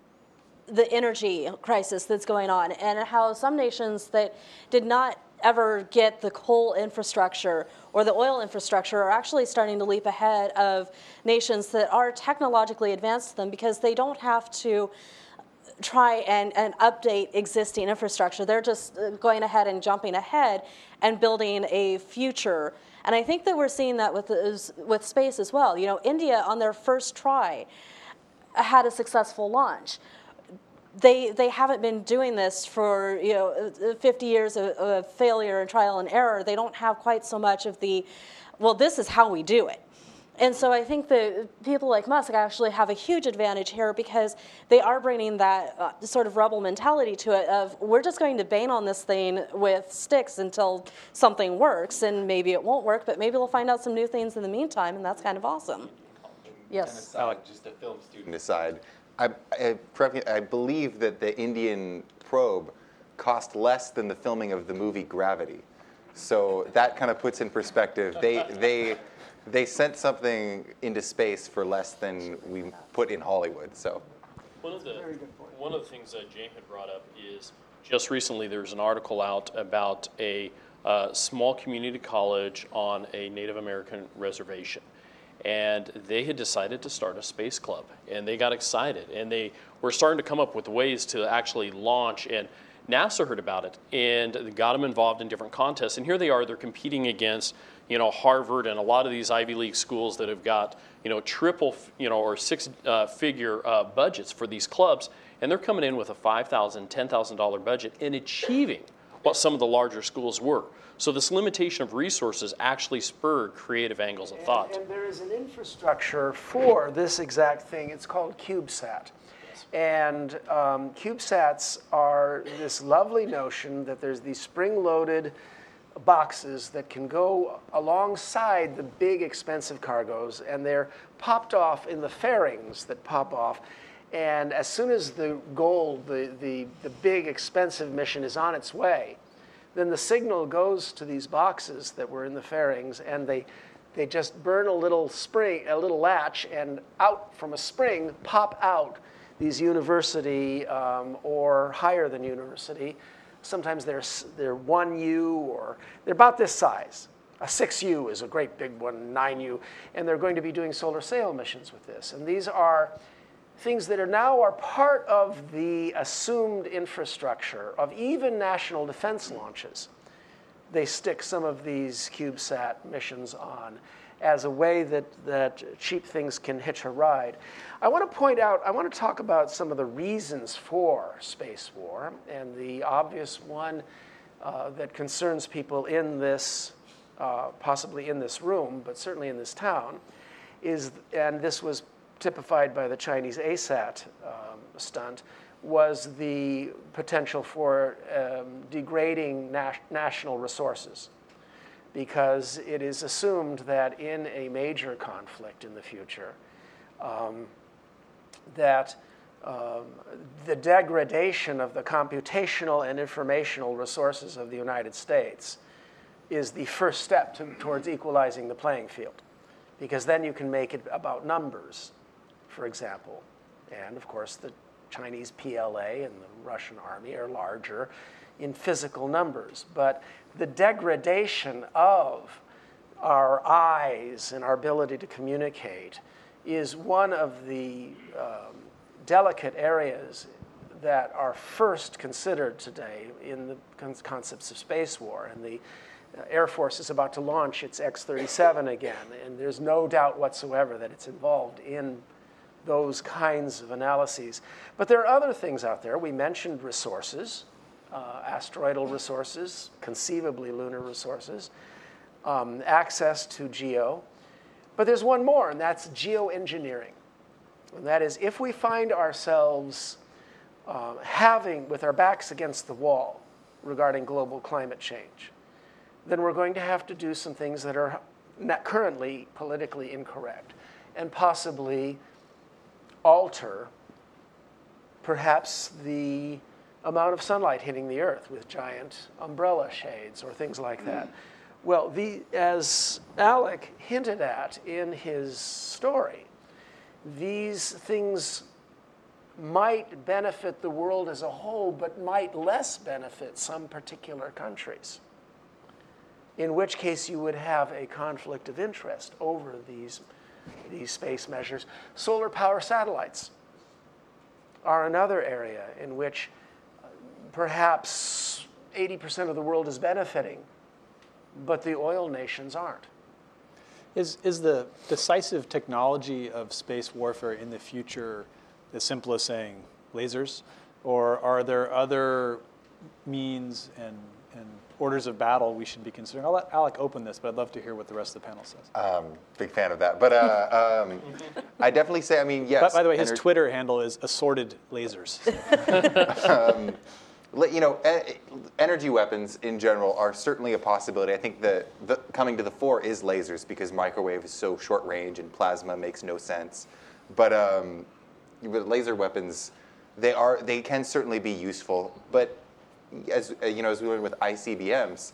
energy crisis that's going on and how some nations that did not ever get the coal infrastructure or the oil infrastructure are actually starting to leap ahead of nations that are technologically advanced to them because they don't have to try and update existing infrastructure. They're just going ahead and jumping ahead and building a future. And I think that we're seeing that with space as well. India on their first try had a successful launch. They haven't been doing this for 50 years of failure and trial and error. They don't have quite so much of this is how we do it. And so I think that people like Musk actually have a huge advantage here because they are bringing that sort of rebel mentality to it of we're just going to bang on this thing with sticks until something works, and maybe it won't work, but maybe we'll find out some new things in the meantime, and that's kind of awesome. Yes. Just a film student aside, I believe that the Indian probe cost less than the filming of the movie Gravity. So that kind of puts in perspective. They sent something into space for less than we put in Hollywood. So one of the things that Jane had brought up is just recently there was an article out about a small community college on a Native American reservation. And they had decided to start a space club, and they got excited, and they were starting to come up with ways to actually launch, and NASA heard about it, and got them involved in different contests, and here they are, they're competing against, Harvard and a lot of these Ivy League schools that have got, triple, or six-figure budgets for these clubs, and they're coming in with a $5,000, $10,000 budget and achieving what some of the larger schools were. So this limitation of resources actually spurred creative angles of thought. And there is an infrastructure for this exact thing. It's called CubeSat. And CubeSats are this lovely notion that there's these spring-loaded boxes that can go alongside the big expensive cargoes, and they're popped off in the fairings that pop off. And as soon as the gold, the big expensive mission is on its way, then the signal goes to these boxes that were in the fairings, and they just burn a little spring, a little latch, and out from a spring pop out these university or higher than university. Sometimes they're 1U, or they're about this size. A 6U is a great big one, 9U, and they're going to be doing solar sail missions with this. And these are things that are part of the assumed infrastructure of even national defense launches. They stick some of these CubeSat missions on as a way that cheap things can hitch a ride. I want to talk about some of the reasons for space war, and the obvious one that concerns people in this, possibly in this room, but certainly in this town, is, and this was typified by the Chinese ASAT stunt, was the potential for degrading national resources, because it is assumed that in a major conflict in the future, that the degradation of the computational and informational resources of the United States is the first step towards equalizing the playing field, because then you can make it about numbers, for example. And of course, the Chinese PLA and the Russian army are larger in physical numbers. But the degradation of our eyes and our ability to communicate is one of the delicate areas that are first considered today in the concepts of space war. And the Air Force is about to launch its X-37 again, and there's no doubt whatsoever that it's involved in those kinds of analyses. But there are other things out there. We mentioned resources, asteroidal resources, conceivably lunar resources, access to geo. But there's one more, and that's geoengineering. And that is, if we find ourselves with our backs against the wall regarding global climate change, then we're going to have to do some things that are not currently politically incorrect and possibly alter perhaps the amount of sunlight hitting the earth with giant umbrella shades or things like that. Well, as Alec hinted at in his story, these things might benefit the world as a whole, but might less benefit some particular countries, in which case you would have a conflict of interest over these space measures. Solar power satellites are another area in which perhaps 80% of the world is benefiting, but the oil nations aren't. Is the decisive technology of space warfare in the future as simple as saying lasers? Or are there other means and orders of battle we should be considering? I'll let Alec open this, but I'd love to hear what the rest of the panel says. Big fan of that. But I definitely say, I mean, yes. By the way, his Twitter handle is assorted lasers. Energy weapons in general are certainly a possibility. I think that coming to the fore is lasers, because microwave is so short range and plasma makes no sense. But laser weapons, they can certainly be useful. But as we learned with ICBMs,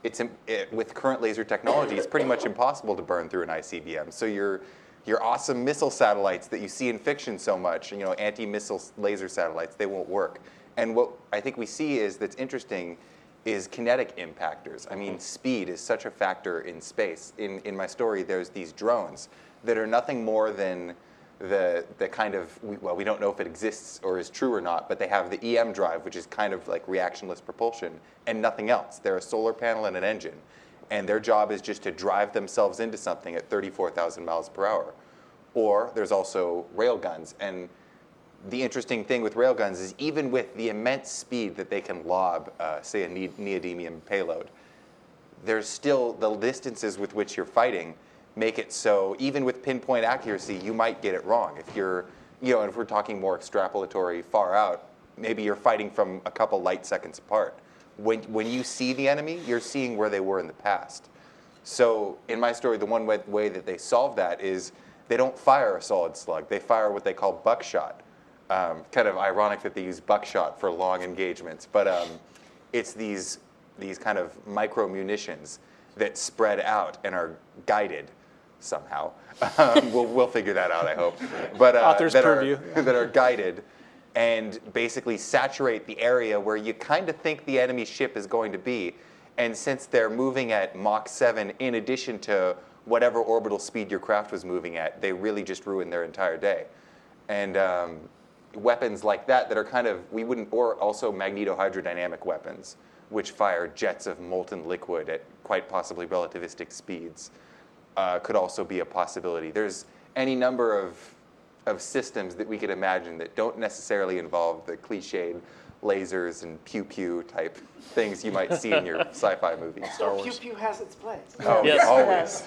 with current laser technology, it's pretty much impossible to burn through an ICBM. So your awesome missile satellites that you see in fiction so much, anti-missile laser satellites, they won't work. And what I think we see that's interesting is kinetic impactors. I mean, speed is such a factor in space. In my story, there's these drones that are nothing more than the kind of, we don't know if it exists or is true or not, but they have the EM drive, which is kind of like reactionless propulsion, and nothing else. They're a solar panel and an engine. And their job is just to drive themselves into something at 34,000 miles per hour. Or there's also railguns. And the interesting thing with railguns is even with the immense speed that they can lob, say, a neodymium payload, there's still the distances with which you're fighting make it so even with pinpoint accuracy, you might get it wrong. If you're, if we're talking more extrapolatory, far out, maybe you're fighting from a couple light seconds apart. When you see the enemy, you're seeing where they were in the past. So in my story, the one way that they solve that is they don't fire a solid slug. They fire what they call buckshot. Kind of ironic that they use buckshot for long engagements, but it's these kind of micro munitions that spread out and are guided somehow. We'll figure that out, I hope. But author's purview. That are guided and basically saturate the area where you kind of think the enemy ship is going to be. And since they're moving at Mach 7 in addition to whatever orbital speed your craft was moving at, they really just ruin their entire day. And weapons like that are kind of, or also magnetohydrodynamic weapons, which fire jets of molten liquid at quite possibly relativistic speeds, could also be a possibility. There's any number of systems that we could imagine that don't necessarily involve the cliched lasers and pew-pew type things you might see in your sci-fi movies. Star Wars. Pew-pew has its place. Oh, Yes. always.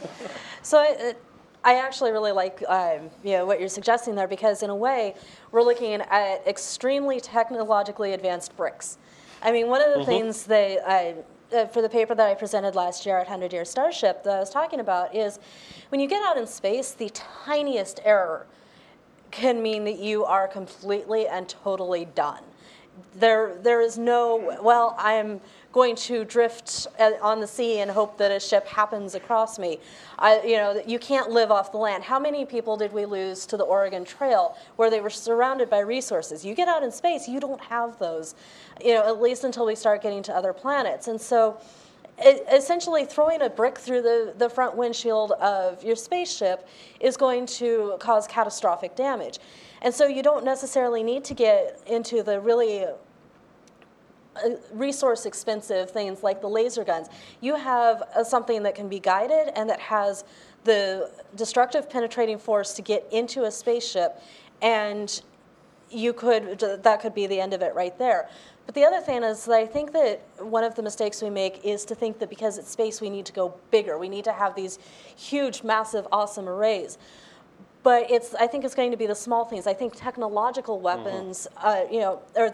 So I actually really like what you're suggesting there, because in a way, we're looking at extremely technologically advanced bricks. I mean, one of the things that for the paper that I presented last year at 100 Year Starship that I was talking about is when you get out in space, the tiniest error can mean that you are completely and totally done. there is no, well, I'm going to drift on the sea and hope that a ship happens across me. You can't live off the land. How many people did we lose to the Oregon Trail where they were surrounded by resources? You get out in space, you don't have those, at least until we start getting to other planets. And so essentially throwing a brick through the front windshield of your spaceship is going to cause catastrophic damage. And so you don't necessarily need to get into the really resource expensive things like the laser guns. You have something that can be guided and that has the destructive penetrating force to get into a spaceship, and that could be the end of it right there. But the other thing is that I think that one of the mistakes we make is to think that because it's space we need to go bigger. We need to have these huge, massive, awesome arrays. But I think it's going to be the small things. I think technological weapons, are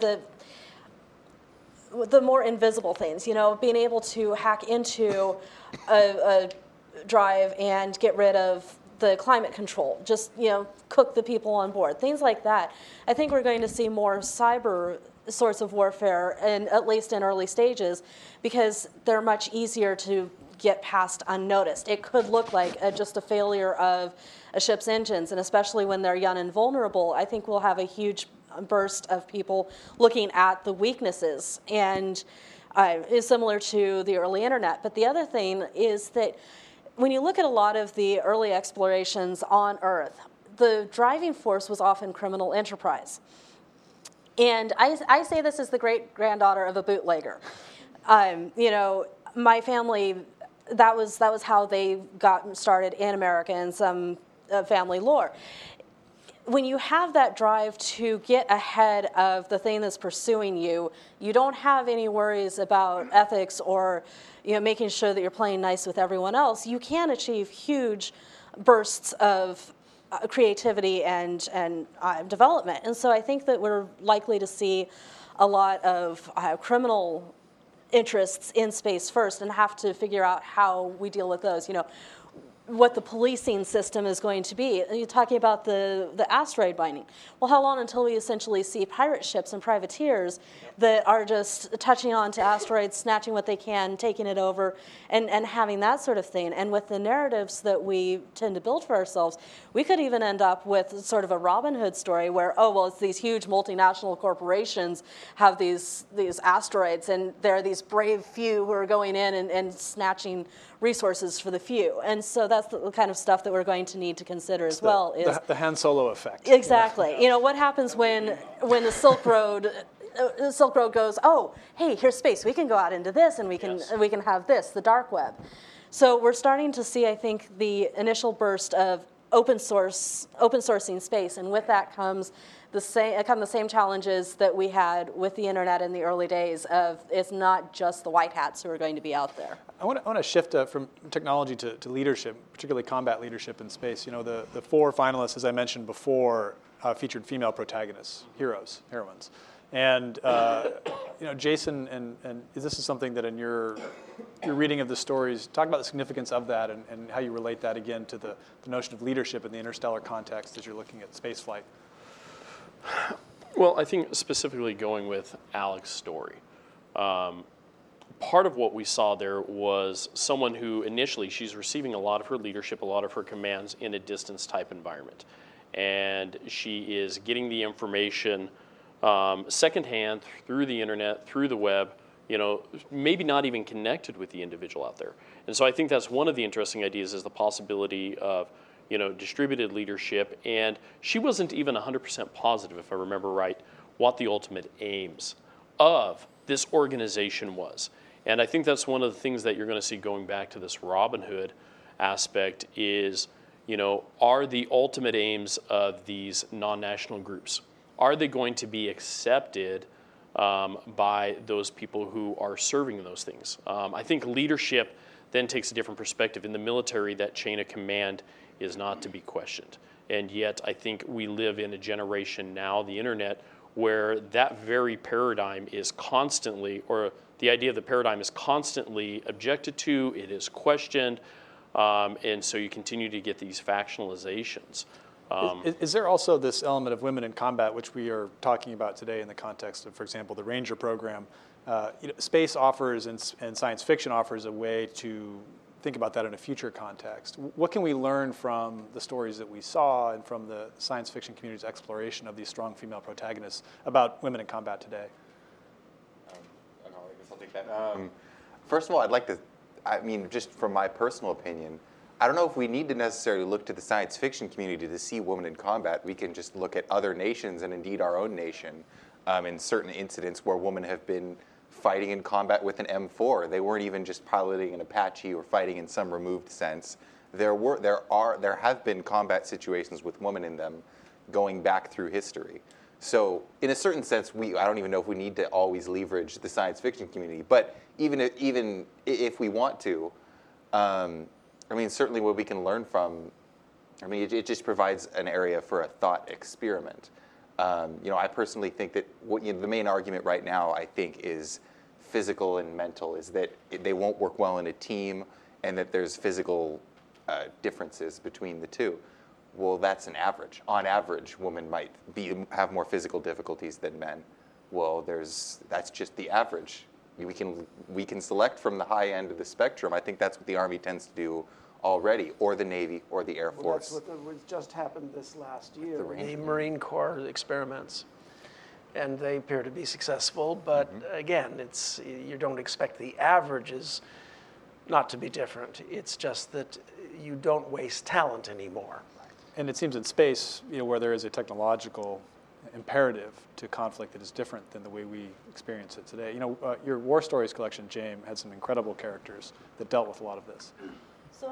the more invisible things, being able to hack into a drive and get rid of the climate control, just, cook the people on board, things like that. I think we're going to see more cyber sorts of warfare, and at least in early stages, because they're much easier to get past unnoticed. It could look like just a failure of a ship's engines, and especially when they're young and vulnerable, I think we'll have a huge burst of people looking at the weaknesses, and is similar to the early internet. But the other thing is that when you look at a lot of the early explorations on Earth, the driving force was often criminal enterprise. And I say this as the great-granddaughter of a bootlegger. My family, that was how they got started in America in some family lore. When you have that drive to get ahead of the thing that's pursuing you, you don't have any worries about ethics or making sure that you're playing nice with everyone else. You can achieve huge bursts of creativity and development. And so I think that we're likely to see a lot of criminal interests in space first, and have to figure out how we deal with those. What the policing system is going to be. You're talking about the asteroid binding. Well, how long until we essentially see pirate ships and privateers that are just touching on to asteroids, snatching what they can, taking it over, and having that sort of thing? And with the narratives that we tend to build for ourselves, we could even end up with sort of a Robin Hood story where, it's these huge multinational corporations have these asteroids, and there are these brave few who are going in and snatching resources for the few. And so that's the kind of stuff that we're going to need to consider as well. Is the Han Solo effect. Exactly. What happens when the Silk Road goes, oh, hey, here's space. We can go out into this, and we can have this, the dark web. So we're starting to see, I think, the initial burst of open sourcing space, and with that comes the same challenges that we had with the internet in the early days of it's not just the white hats who are going to be out there. I want to shift from technology to leadership, particularly combat leadership in space. The 4 finalists, as I mentioned before, featured female protagonists, heroines. And Jason, and this is something that in your reading of the stories, talk about the significance of that and how you relate that again to the notion of leadership in the interstellar context as you're looking at space flight. Well, I think specifically going with Alex's story, part of what we saw there was someone who initially she's receiving a lot of her leadership, a lot of her commands in a distance type environment. And she is getting the information secondhand through the internet, through the web, maybe not even connected with the individual out there. And so I think that's one of the interesting ideas is the possibility of distributed leadership, and she wasn't even 100% positive, if I remember right, what the ultimate aims of this organization was. And I think that's one of the things that you're going to see going back to this Robin Hood aspect is, are the ultimate aims of these non-national groups, are they going to be accepted by those people who are serving those things? I think leadership then takes a different perspective. In the military, that chain of command is not to be questioned. And yet I think we live in a generation now, the internet, where that very paradigm is constantly, or the idea of the paradigm is constantly objected to, it is questioned, and so you continue to get these factionalizations. Is there also this element of women in combat, which we are talking about today in the context of, for example, the Ranger program? Space offers and science fiction offers a way to think about that in a future context. What can we learn from the stories that we saw and from the science fiction community's exploration of these strong female protagonists about women in combat today? I guess I'll take that. First of all, just from my personal opinion, I don't know if we need to necessarily look to the science fiction community to see women in combat. We can just look at other nations and indeed our own nation in certain incidents where women have been fighting in combat with an M4. They weren't even just piloting an Apache or fighting in some removed sense. There have been combat situations with women in them going back through history. So in a certain sense, I don't even know if we need to always leverage the science fiction community. But even if we want to, certainly what we can learn from, it just provides an area for a thought experiment. I personally think that the main argument right now, I think, is physical and mental, is that they won't work well in a team and that there's physical differences between the two. Well, that's an average. On average, women might have more physical difficulties than men. Well, that's just the average. We can select from the high end of the spectrum. I think that's what the Army tends to do already, or the Navy, or the Air Force. That's what just happened this last year, the Marine Corps experiments. And they appear to be successful, but again, you don't expect the averages not to be different. It's just that you don't waste talent anymore. And it seems in space, where there is a technological imperative to conflict that is different than the way we experience it today. Your War Stories collection, James, had some incredible characters that dealt with a lot of this. So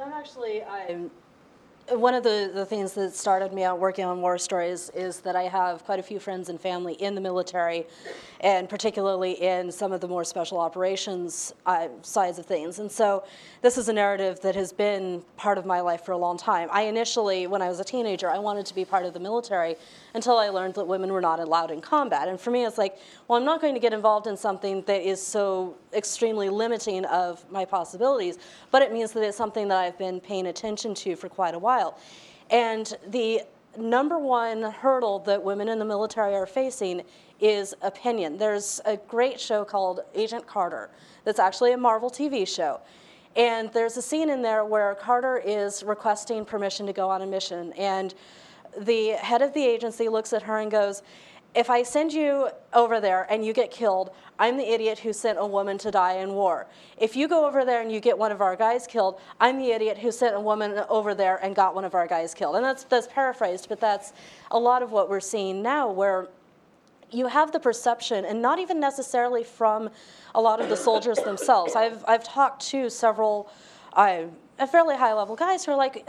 one of the things that started me out working on War Stories is that I have quite a few friends and family in the military, and particularly in some of the more special operations sides of things. And so this is a narrative that has been part of my life for a long time. I initially, when I was a teenager, I wanted to be part of the military until I learned that women were not allowed in combat. And for me, it's like, well, I'm not going to get involved in something that is so extremely limiting of my possibilities, but it means that it's something that I've been paying attention to for quite a while. And the number one hurdle that women in the military are facing is opinion. There's a great show called Agent Carter that's actually a Marvel TV show. And there's a scene in there where Carter is requesting permission to go on a mission. And the head of the agency looks at her and goes, if I send you over there and you get killed, I'm the idiot who sent a woman to die in war. If you go over there and you get one of our guys killed, I'm the idiot who sent a woman over there and got one of our guys killed. And that's paraphrased, but that's a lot of what we're seeing now, where you have the perception, and not even necessarily from a lot of the soldiers themselves. I've talked to several fairly high-level guys who are like,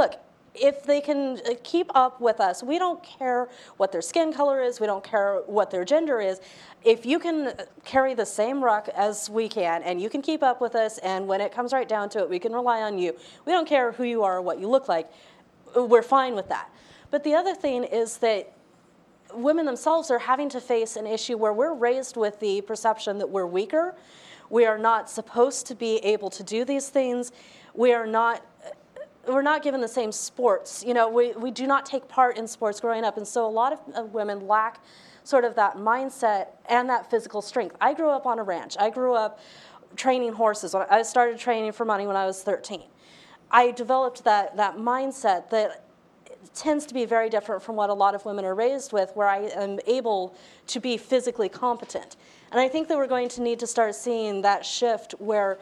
if they can keep up with us, we don't care what their skin color is, we don't care what their gender is. If you can carry the same ruck as we can, and you can keep up with us, and when it comes right down to it, we can rely on you. We don't care who you are or what you look like. We're fine with that. But the other thing is that women themselves are having to face an issue where we're raised with the perception that we're weaker. We are not supposed to be able to do these things. We're not given the same sports. We do not take part in sports growing up. And so a lot of women lack sort of that mindset and that physical strength. I grew up on a ranch. I grew up training horses. I started training for money when I was 13. I developed that mindset that tends to be very different from what a lot of women are raised with, where I am able to be physically competent. And I think that we're going to need to start seeing that shift where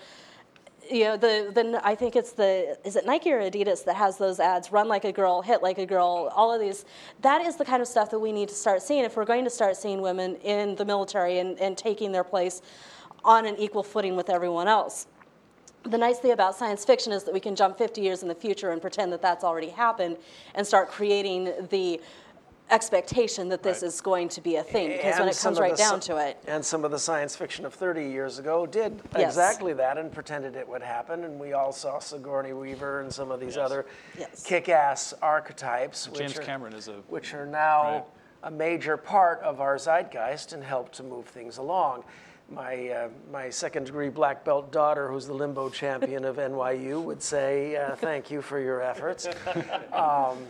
I think is it Nike or Adidas that has those ads, run like a girl, hit like a girl, all of these. That is the kind of stuff that we need to start seeing if we're going to start seeing women in the military and taking their place on an equal footing with everyone else. The nice thing about science fiction is that we can jump 50 years in the future and pretend that that's already happened and start creating the expectation that this is going to be a thing, because when it comes right down to it. And some of the science fiction of 30 years ago did exactly that and pretended it would happen, and we all saw Sigourney Weaver and some of these other kick-ass archetypes, which are now a major part of our zeitgeist and help to move things along. My second-degree black belt daughter, who's the limbo champion of NYU, would say, thank you for your efforts.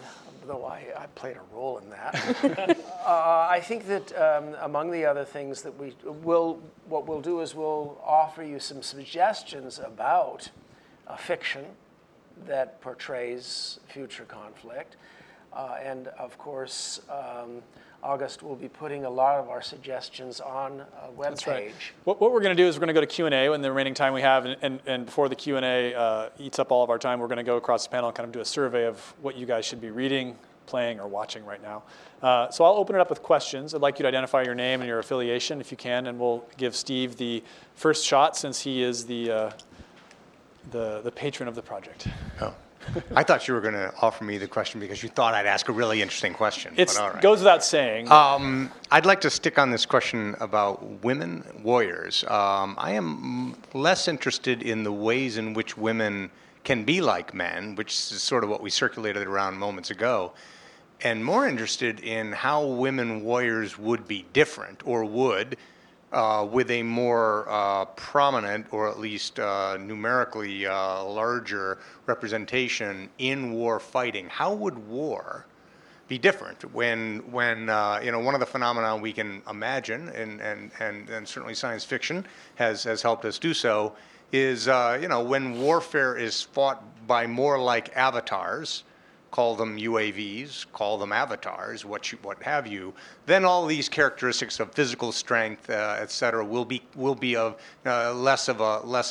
though I played a role in that. I think that among the other things that what we'll do is we'll offer you some suggestions about a fiction that portrays future conflict. And of course, August will be putting a lot of our suggestions on a web That's right. page. What we're going to do is we're going to go to Q&A in the remaining time we have, and before the Q&A eats up all of our time, we're going to go across the panel and kind of do a survey of what you guys should be reading, playing, or watching right now. So I'll open it up with questions. I'd like you to identify your name and your affiliation if you can, and we'll give Steve the first shot since he is the patron of the project. Oh. I thought you were going to offer me the question because you thought I'd ask a really interesting question. It but all right. goes without saying. I'd like to stick on this question about women warriors. I am less interested in the ways in which women can be like men, which is sort of what we circulated around moments ago, and more interested in how women warriors would be different or would with a more prominent, or at least numerically larger representation in war fighting. How would war be different when one of the phenomena we can imagine, and certainly science fiction has helped us do so, is when warfare is fought by more like avatars, call them UAVs, call them avatars, what have you, then all these characteristics of physical strength, et cetera, will be of less of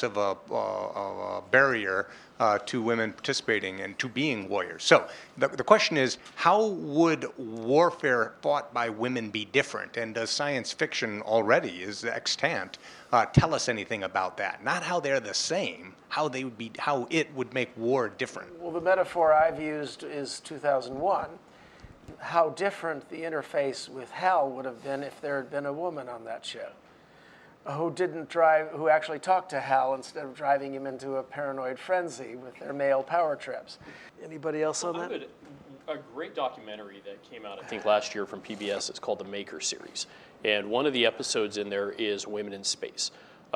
a barrier to women participating and to being warriors. So the question is, how would warfare fought by women be different? And does science fiction already, is extant, tell us anything about that? Not how they're the same, how it would make war different. Well, the metaphor I've used is 2001. How different the interface with Hal would have been if there had been a woman on that ship who actually talked to Hal instead of driving him into a paranoid frenzy with their male power trips. Anybody else on that? A great documentary that came out, I think, last year from PBS. It's called the Maker series. And one of the episodes in there is Women in Space.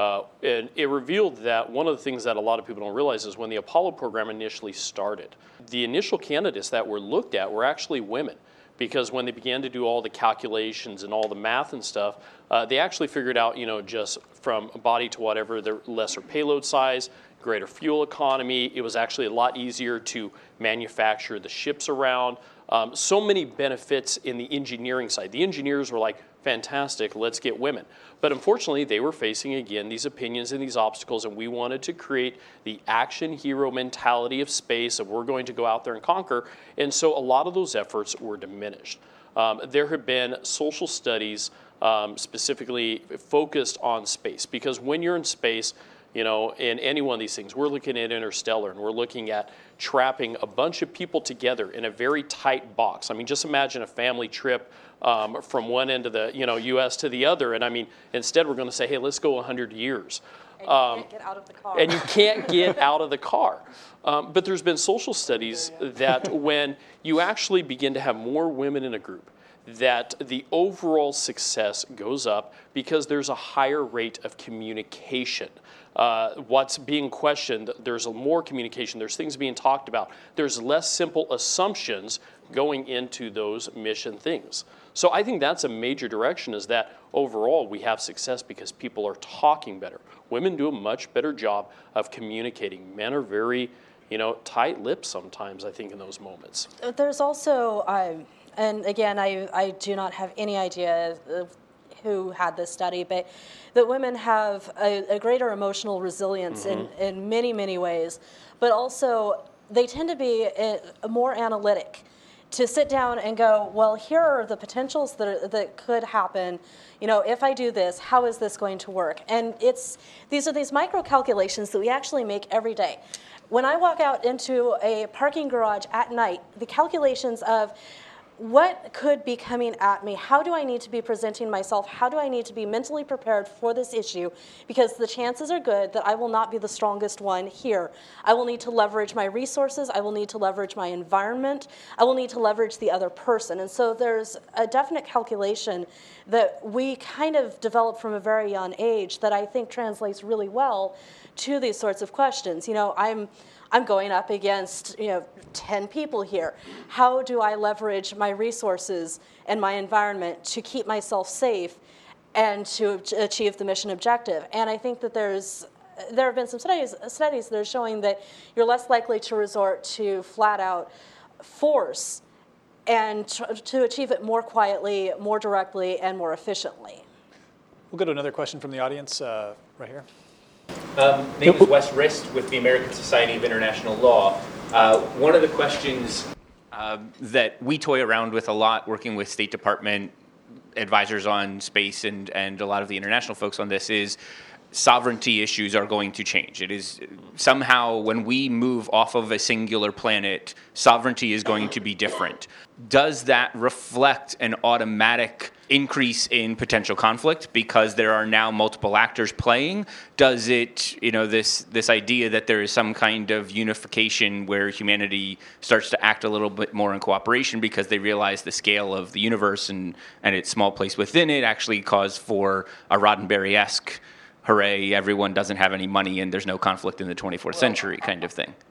And it revealed that one of the things that a lot of people don't realize is when the Apollo program initially started, the initial candidates that were looked at were actually women. Because when they began to do all the calculations and all the math and stuff, they actually figured out, just from body to whatever, the lesser payload size, greater fuel economy. It was actually a lot easier to manufacture the ships around. So many benefits in the engineering side. The engineers were like, fantastic, let's get women. But unfortunately, they were facing, again, these opinions and these obstacles, and we wanted to create the action hero mentality of space, of we're going to go out there and conquer. And so a lot of those efforts were diminished. There have been social studies specifically focused on space, because when you're in space, in any one of these things, we're looking at Interstellar, and we're looking at trapping a bunch of people together in a very tight box. I mean, just imagine a family trip from one end of the U.S. to the other, and instead we're going to say, hey, let's go 100 years. And you can't get out of the car. And you can't get out of the car. But there's been social studies that when you actually begin to have more women in a group, that the overall success goes up because there's a higher rate of communication. What's being questioned, there's more communication, there's things being talked about, there's less simple assumptions going into those mission things. So I think that's a major direction, is that overall we have success because people are talking better. Women do a much better job of communicating. Men are very, tight-lipped sometimes, I think, in those moments. There's also, and again, I do not have any idea of who had this study, but that women have a greater emotional resilience in many, many ways, but also they tend to be more analytic, to sit down and go, well, here are the potentials that could happen. If I do this, how is this going to work? And these are these micro calculations that we actually make every day. When I walk out into a parking garage at night, the calculations of what could be coming at me? How do I need to be presenting myself? How do I need to be mentally prepared for this issue? Because the chances are good that I will not be the strongest one here. I will need to leverage my resources. I will need to leverage my environment. I will need to leverage the other person. And so there's a definite calculation that we kind of develop from a very young age that I think translates really well to these sorts of questions. You know, I'm going up against 10 people here. How do I leverage my resources and my environment to keep myself safe and to achieve the mission objective? And I think that there have been some studies that are showing that you're less likely to resort to flat out force and to achieve it more quietly, more directly, and more efficiently. We'll go to another question from the audience right here. Name is Wes Rist with the American Society of International Law. One of the questions that we toy around with a lot, working with State Department advisors on space and a lot of the international folks on this, is sovereignty issues are going to change. It is somehow when we move off of a singular planet, sovereignty is going to be different. Does that reflect an automatic increase in potential conflict because there are now multiple actors playing? Does it, this idea that there is some kind of unification where humanity starts to act a little bit more in cooperation because they realize the scale of the universe and its small place within it actually cause for a Roddenberry-esque, hooray, everyone doesn't have any money and there's no conflict in the 24th century kind of thing?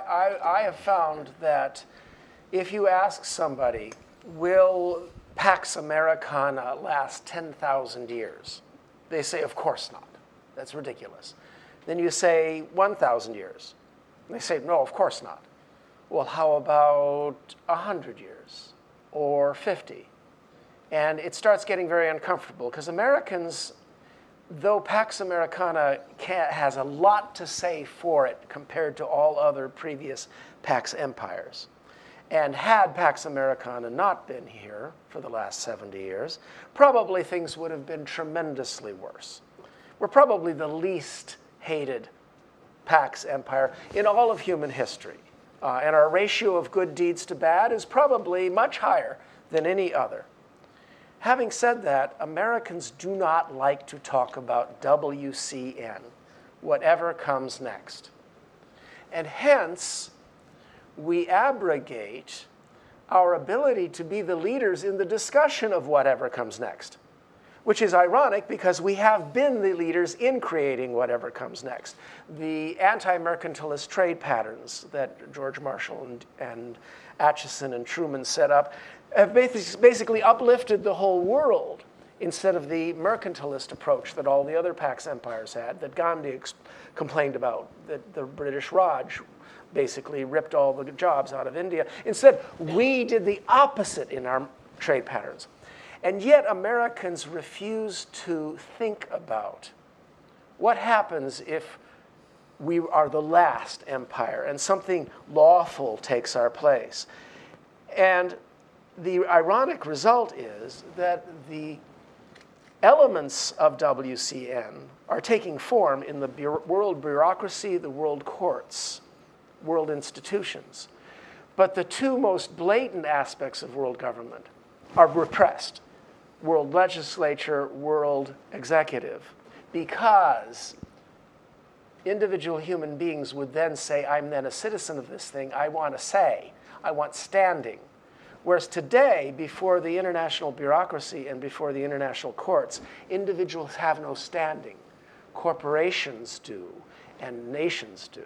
I have found that if you ask somebody, will Pax Americana last 10,000 years? They say, of course not. That's ridiculous. Then you say 1,000 years. And they say, no, of course not. Well, how about 100 years or 50? And it starts getting very uncomfortable because Americans, though Pax Americana has a lot to say for it compared to all other previous Pax empires, and had Pax Americana not been here for the last 70 years, probably things would have been tremendously worse. We're probably the least hated Pax empire in all of human history. And our ratio of good deeds to bad is probably much higher than any other. Having said that, Americans do not like to talk about WCN, whatever comes next. And hence, we abrogate our ability to be the leaders in the discussion of whatever comes next, which is ironic because we have been the leaders in creating whatever comes next. The anti-mercantilist trade patterns that George Marshall and Acheson and Truman set up have basically uplifted the whole world instead of the mercantilist approach that all the other Pax empires had, that Gandhi complained about, that the British Raj basically ripped all the jobs out of India. Instead, we did the opposite in our trade patterns. And yet Americans refuse to think about what happens if we are the last empire and something lawful takes our place. And the ironic result is that the elements of WCN are taking form in the world bureaucracy, the world courts, world institutions. But the two most blatant aspects of world government are repressed: world legislature, world executive, because individual human beings would then say, I'm then a citizen of this thing, I want a say, I want standing. Whereas today, before the international bureaucracy and before the international courts, individuals have no standing. Corporations do, and nations do.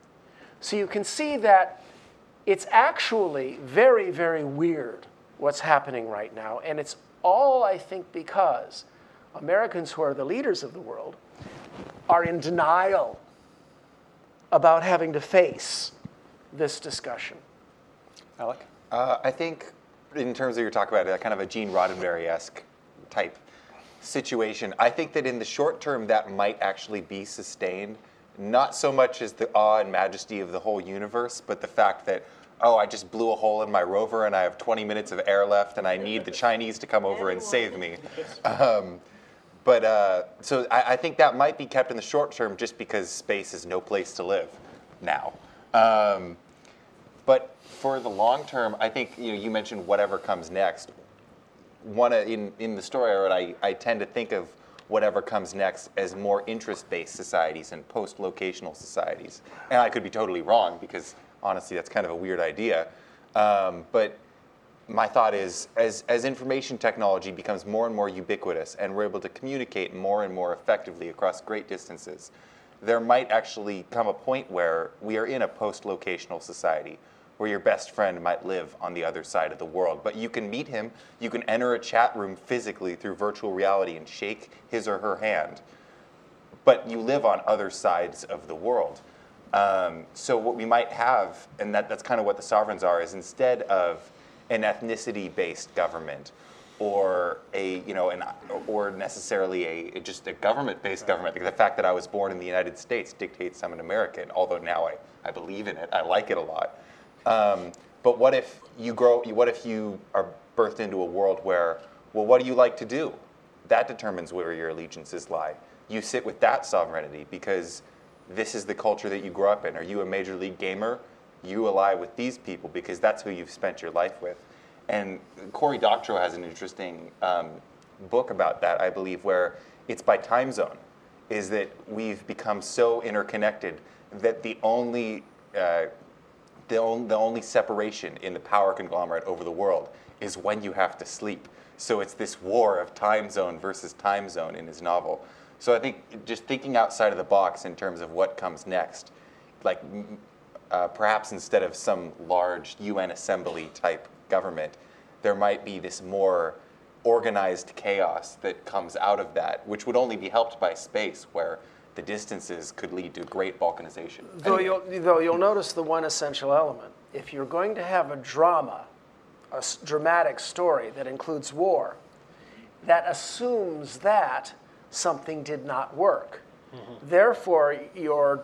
So you can see that it's actually very, very weird what's happening right now. And it's all, I think, because Americans who are the leaders of the world are in denial about having to face this discussion. Alec? I think in terms of your talk about it, kind of a Gene Roddenberry-esque type situation, I think that in the short term that might actually be sustained, not so much as the awe and majesty of the whole universe, but the fact that, oh, I just blew a hole in my rover and I have 20 minutes of air left and I need the Chinese to come over and save me. So I think that might be kept in the short term just because space is no place to live now. But for the long term, I think you mentioned whatever comes next. In the story I wrote, I tend to think of whatever comes next as more interest-based societies and post-locational societies. And I could be totally wrong because honestly, that's kind of a weird idea. But my thought is, as information technology becomes more and more ubiquitous and we're able to communicate more and more effectively across great distances, there might actually come a point where we are in a post-locational society where your best friend might live on the other side of the world. But you can meet him, you can enter a chat room physically through virtual reality and shake his or her hand, but you live on other sides of the world. So what we might have, and that's kind of what the sovereigns are, is instead of an ethnicity-based government or or necessarily just a government-based government. Because the fact that I was born in the United States dictates I'm an American, although now I believe in it, I like it a lot. But what if you are birthed into a world where, well, what do you like to do? That determines where your allegiances lie. You sit with that sovereignty because this is the culture that you grew up in. Are you a major league gamer? You ally with these people because that's who you've spent your life with. And Cory Doctorow has an interesting book about that, I believe, where it's by time zone, is that we've become so interconnected that the only separation in the power conglomerate over the world is when you have to sleep. So it's this war of time zone versus time zone in his novel. So I think just thinking outside of the box in terms of what comes next, like perhaps instead of some large UN assembly type government, there might be this more organized chaos that comes out of that, which would only be helped by space, where the distances could lead to great balkanization. Though you'll notice the one essential element. If you're going to have a drama, a dramatic story that includes war, that assumes that something did not work. Mm-hmm. Therefore, your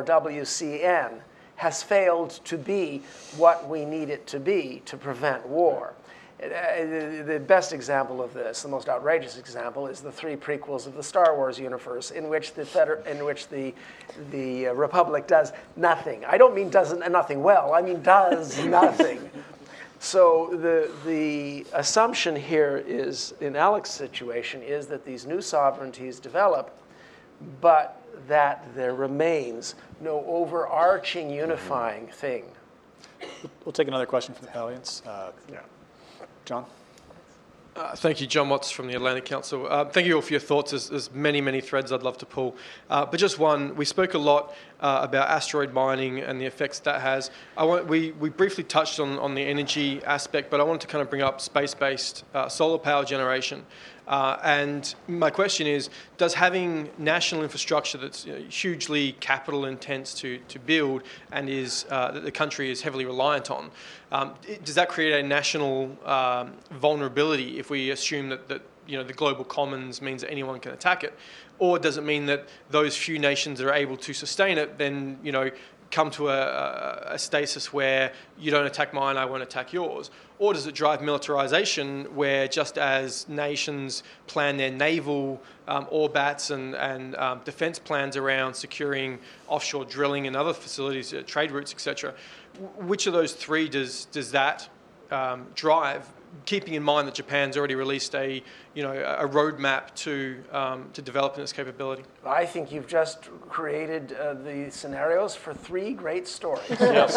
WCN has failed to be what we need it to be to prevent war. The best example of this, the most outrageous example, is the 3 prequels of the Star Wars universe, in which the Republic does nothing. I don't mean does nothing well. I mean does nothing. So the assumption here is, in Alex's situation, is that these new sovereignties develop, but that there remains no overarching unifying thing. We'll take another question from the audience. John? Thank you, John Watts from the Atlantic Council. Thank you all for your thoughts. There's many, many threads I'd love to pull. But just one, we spoke a lot about asteroid mining and the effects that has. We briefly touched on the energy aspect, but I wanted to kind of bring up space-based solar power generation. And my question is, does having national infrastructure that's hugely capital intense to build and that the country is heavily reliant on, does that create a national vulnerability if we assume that the global commons means that anyone can attack it? Or does it mean that those few nations that are able to sustain it then come to a stasis where you don't attack mine, I won't attack yours? Or does it drive militarization where just as nations plan their naval orbats and defense plans around securing offshore drilling and other facilities, trade routes, etc., which of those 3 does that drive, keeping in mind that Japan's already released a roadmap to developing this capability? I think you've just created the scenarios for 3 great stories. Yes.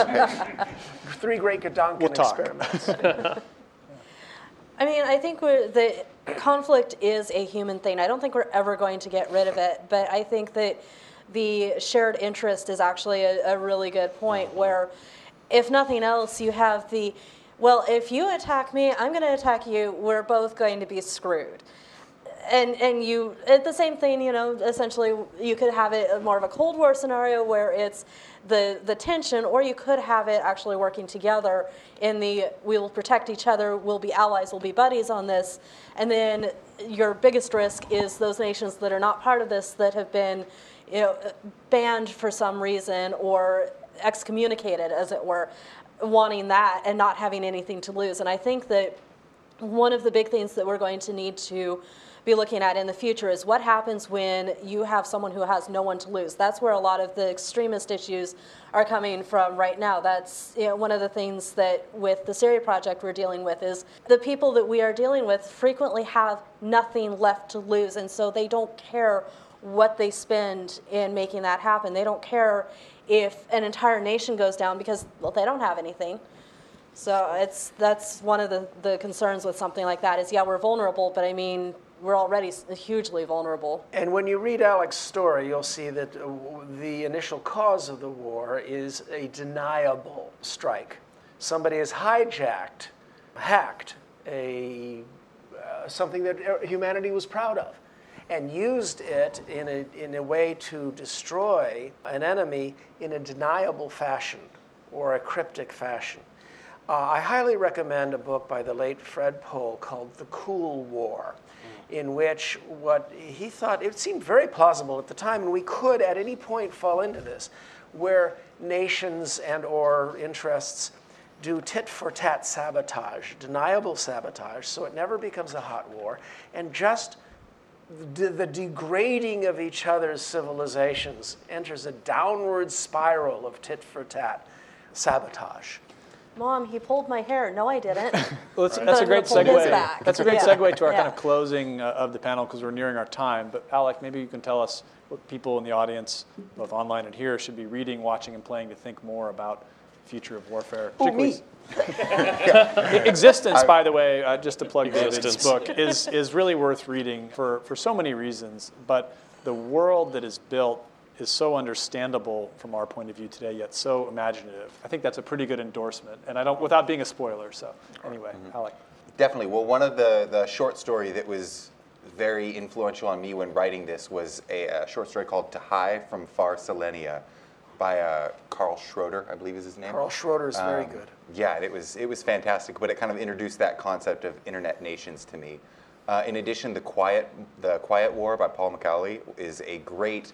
3 great Gedanken experiments. I mean, I think the conflict is a human thing. I don't think we're ever going to get rid of it, but I think that the shared interest is actually a really good point where, if nothing else, you have well, if you attack me, I'm going to attack you, we're both going to be screwed. And the same thing, essentially you could have it more of a Cold War scenario where it's the tension, or you could have it actually working together in we will protect each other, we'll be allies, we'll be buddies on this. And then your biggest risk is those nations that are not part of this, that have been banned for some reason or excommunicated, as it were, wanting that and not having anything to lose. And I think that one of the big things that we're going to need to be looking at in the future is what happens when you have someone who has no one to lose. That's where a lot of the extremist issues are coming from right now. That's one of the things that with the Syria project we're dealing with is the people that we are dealing with frequently have nothing left to lose, and so they don't care what they spend in making that happen. They don't care if an entire nation goes down because, well, they don't have anything. So that's one of the concerns with something like that is, yeah, we're vulnerable, but I mean, we're already hugely vulnerable. And when you read Alec's story, you'll see that the initial cause of the war is a deniable strike. Somebody has hacked something that humanity was proud of, and used it in a way to destroy an enemy in a deniable fashion or a cryptic fashion. I highly recommend a book by the late Fred Pohl called The Cool War, in which what he thought, it seemed very plausible at the time, and we could at any point fall into this, where nations and or interests do tit-for-tat sabotage, deniable sabotage, so it never becomes a hot war, and just the degrading of each other's civilizations enters a downward spiral of tit-for-tat sabotage. Mom, he pulled my hair. No, I didn't. Well, that's a great segue. That's a great Yeah. segue to our Yeah. kind of closing of the panel because we're nearing our time. But Alec, maybe you can tell us what people in the audience, both online and here, should be reading, watching, and playing to think more about the future of warfare. Me. Existence, by the way, just to plug David's Existence. book, is really worth reading for so many reasons. But the world that is built is so understandable from our point of view today, yet so imaginative. I think that's a pretty good endorsement, and I don't, without being a spoiler. So anyway, Alec. Definitely. Well, one of the short story that was very influential on me when writing this was a short story called To High from Far Selenia by Carl Schroeder, I believe is his name. Carl Schroeder is very good. Yeah, it was fantastic, but it kind of introduced that concept of internet nations to me. In addition, The Quiet War by Paul McAuley is a great,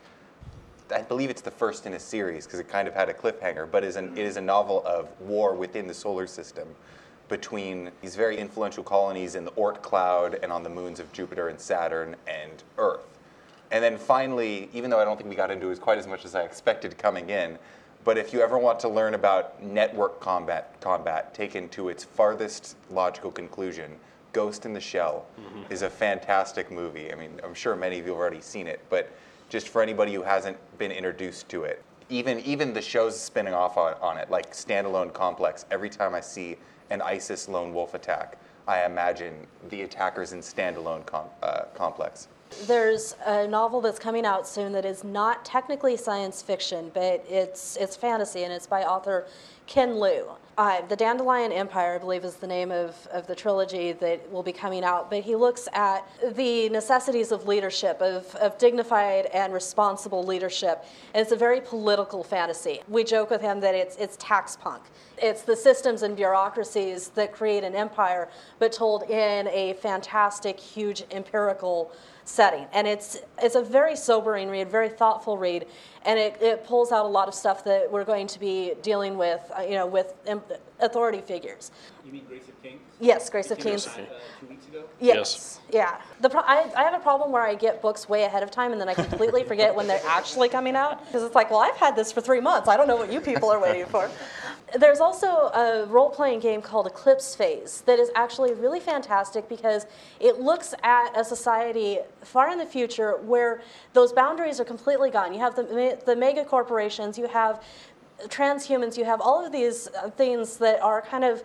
I believe it's the first in a series because it kind of had a cliffhanger, but it is a novel of war within the solar system between these very influential colonies in the Oort cloud and on the moons of Jupiter and Saturn and Earth. And then finally, even though I don't think we got into it quite as much as I expected coming in, but if you ever want to learn about network combat taken to its farthest logical conclusion, Ghost in the Shell is a fantastic movie. I mean, I'm sure many of you have already seen it, but just for anybody who hasn't been introduced to it, even the shows spinning off on it, like Standalone Complex, every time I see an ISIS lone wolf attack, I imagine the attackers in Standalone Complex. There's a novel that's coming out soon that is not technically science fiction, but it's fantasy, and it's by author Ken Liu. The Dandelion Empire, I believe, is the name of the trilogy that will be coming out, but he looks at the necessities of leadership, of dignified and responsible leadership, and it's a very political fantasy. We joke with him that it's tax punk. It's the systems and bureaucracies that create an empire, but told in a fantastic, huge empirical setting. And it's a very sobering read, very thoughtful read, and it pulls out a lot of stuff that we're going to be dealing with, with authority figures. You mean Grace of Kings? Yes, Grace of Kings. 2 weeks ago? Yes. Yeah. I have a problem where I get books way ahead of time and then I completely forget when they're actually coming out. Because it's like, well, I've had this for 3 months. I don't know what you people are waiting for. There's also a role-playing game called Eclipse Phase that is actually really fantastic because it looks at a society far in the future where those boundaries are completely gone. You have the mega corporations, you have transhumans, you have all of these things that are kind of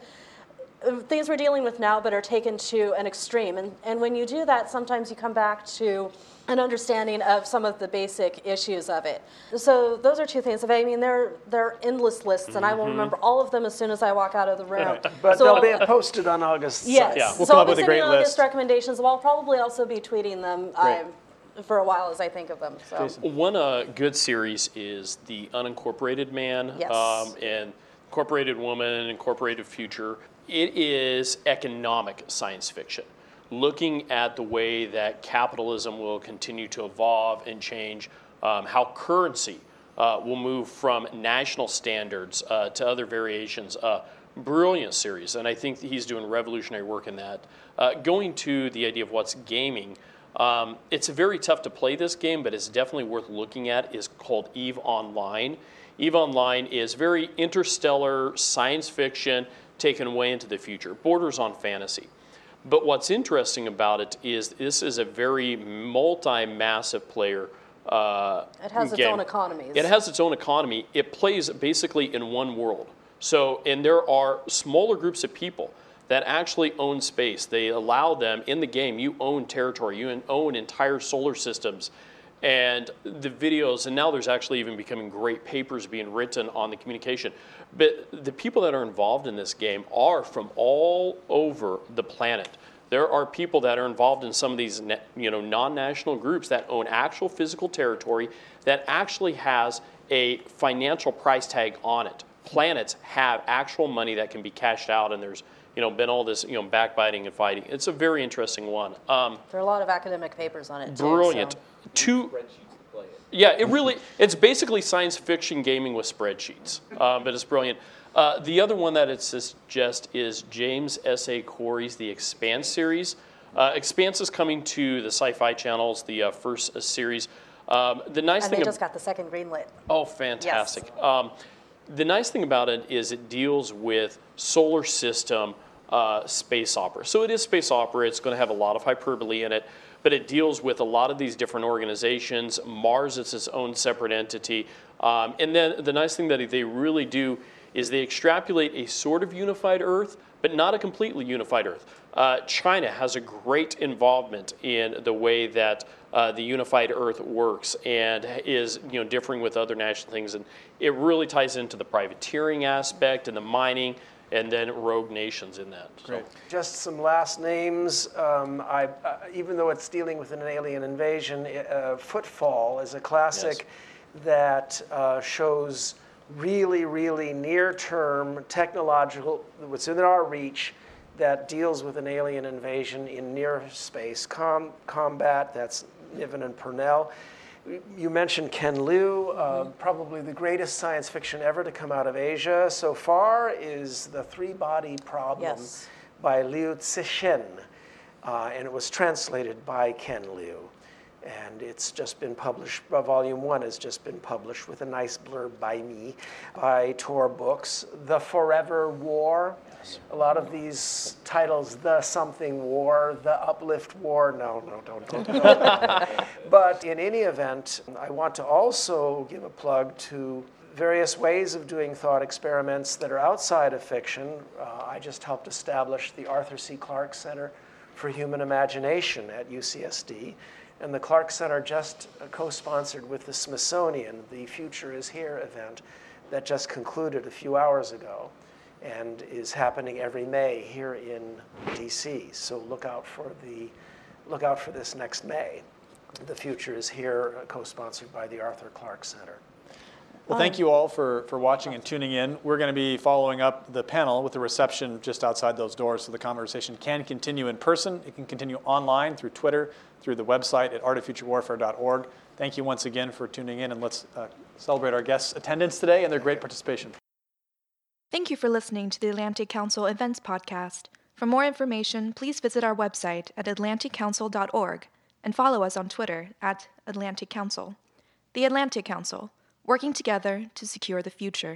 things we're dealing with now but are taken to an extreme. And when you do that, sometimes you come back to an understanding of some of the basic issues of it. So those are two things. I mean, they're endless lists, and I will remember all of them as soon as I walk out of the room. But so they'll be posted on August 6th. Yes. Yeah, we'll so come I'll up be with a sending great August list. recommendations. Well, I'll probably also be tweeting them for a while as I think of them. So. One good series is The Unincorporated Man, Yes. and Incorporated Woman, Incorporated Future. It is economic science fiction, looking at the way that capitalism will continue to evolve and change, how currency will move from national standards to other variations. Brilliant series, and I think that he's doing revolutionary work in that. Going to the idea of what's gaming, It's very tough to play this game, but it's definitely worth looking at. It's called EVE Online. EVE Online is very interstellar science fiction taken way into the future, borders on fantasy. But what's interesting about it is this is a very multi-massive player It has its game. own economies. It has its own economy. It plays basically in one world. So, and there are smaller groups of people that actually own space. They allow them in the game. You own territory. You own entire solar systems. And the videos, and now there's actually even becoming great papers being written on the communication. But the people that are involved in this game are from all over the planet. There are people that are involved in some of these, non-national groups that own actual physical territory that actually has a financial price tag on it. Planets have actual money that can be cashed out, and there's been all this backbiting and fighting. It's a very interesting one. There are a lot of academic papers on it too. Brilliant. It's basically science fiction gaming with spreadsheets, but it's brilliant. The other one that it suggests is James S.A. Corey's The Expanse series. Expanse is coming to the Sci-Fi channels, the first series. The nice thing they just got the second greenlit. Oh, fantastic. Yes. The nice thing about it is it deals with solar system space opera. So it is space opera. It's going to have a lot of hyperbole in it, but it deals with a lot of these different organizations. Mars is its own separate entity. And then the nice thing that they really do is they extrapolate a sort of unified Earth, but not a completely unified Earth. China has a great involvement in the way that the unified Earth works and is differing with other national things. And it really ties into the privateering aspect and the mining and then rogue nations in that. So. Just some last names. Even though it's dealing with an alien invasion, Footfall is a classic that shows really, really near-term technological, what's in our reach, that deals with an alien invasion in near space combat. That's Niven and Purnell. You mentioned Ken Liu, probably the greatest science fiction ever to come out of Asia so far is The Three-Body Problem by Liu Cixin, and it was translated by Ken Liu. And it's just been published, volume 1 has just been published with a nice blurb by me, by Tor Books. The Forever War, a lot of these titles, The Something War, The Uplift War, no, don't. But in any event, I want to also give a plug to various ways of doing thought experiments that are outside of fiction. I just helped establish the Arthur C. Clarke Center for Human Imagination at UCSD. And the Clarke Center just co-sponsored with the Smithsonian the Future is Here event that just concluded a few hours ago and is happening every May here in DC. So look out for this next May. The Future is Here, co-sponsored by the Arthur Clarke Center. Well, thank you all for watching and tuning in. We're going to be following up the panel with a reception just outside those doors, so the conversation can continue in person. It can continue online through Twitter, through the website at artoffuturewarfare.org. Thank you once again for tuning in, and let's celebrate our guests' attendance today and their great participation. Thank you for listening to the Atlantic Council Events Podcast. For more information, please visit our website at atlanticcouncil.org and follow us on Twitter at Atlantic Council. The Atlantic Council, working together to secure the future.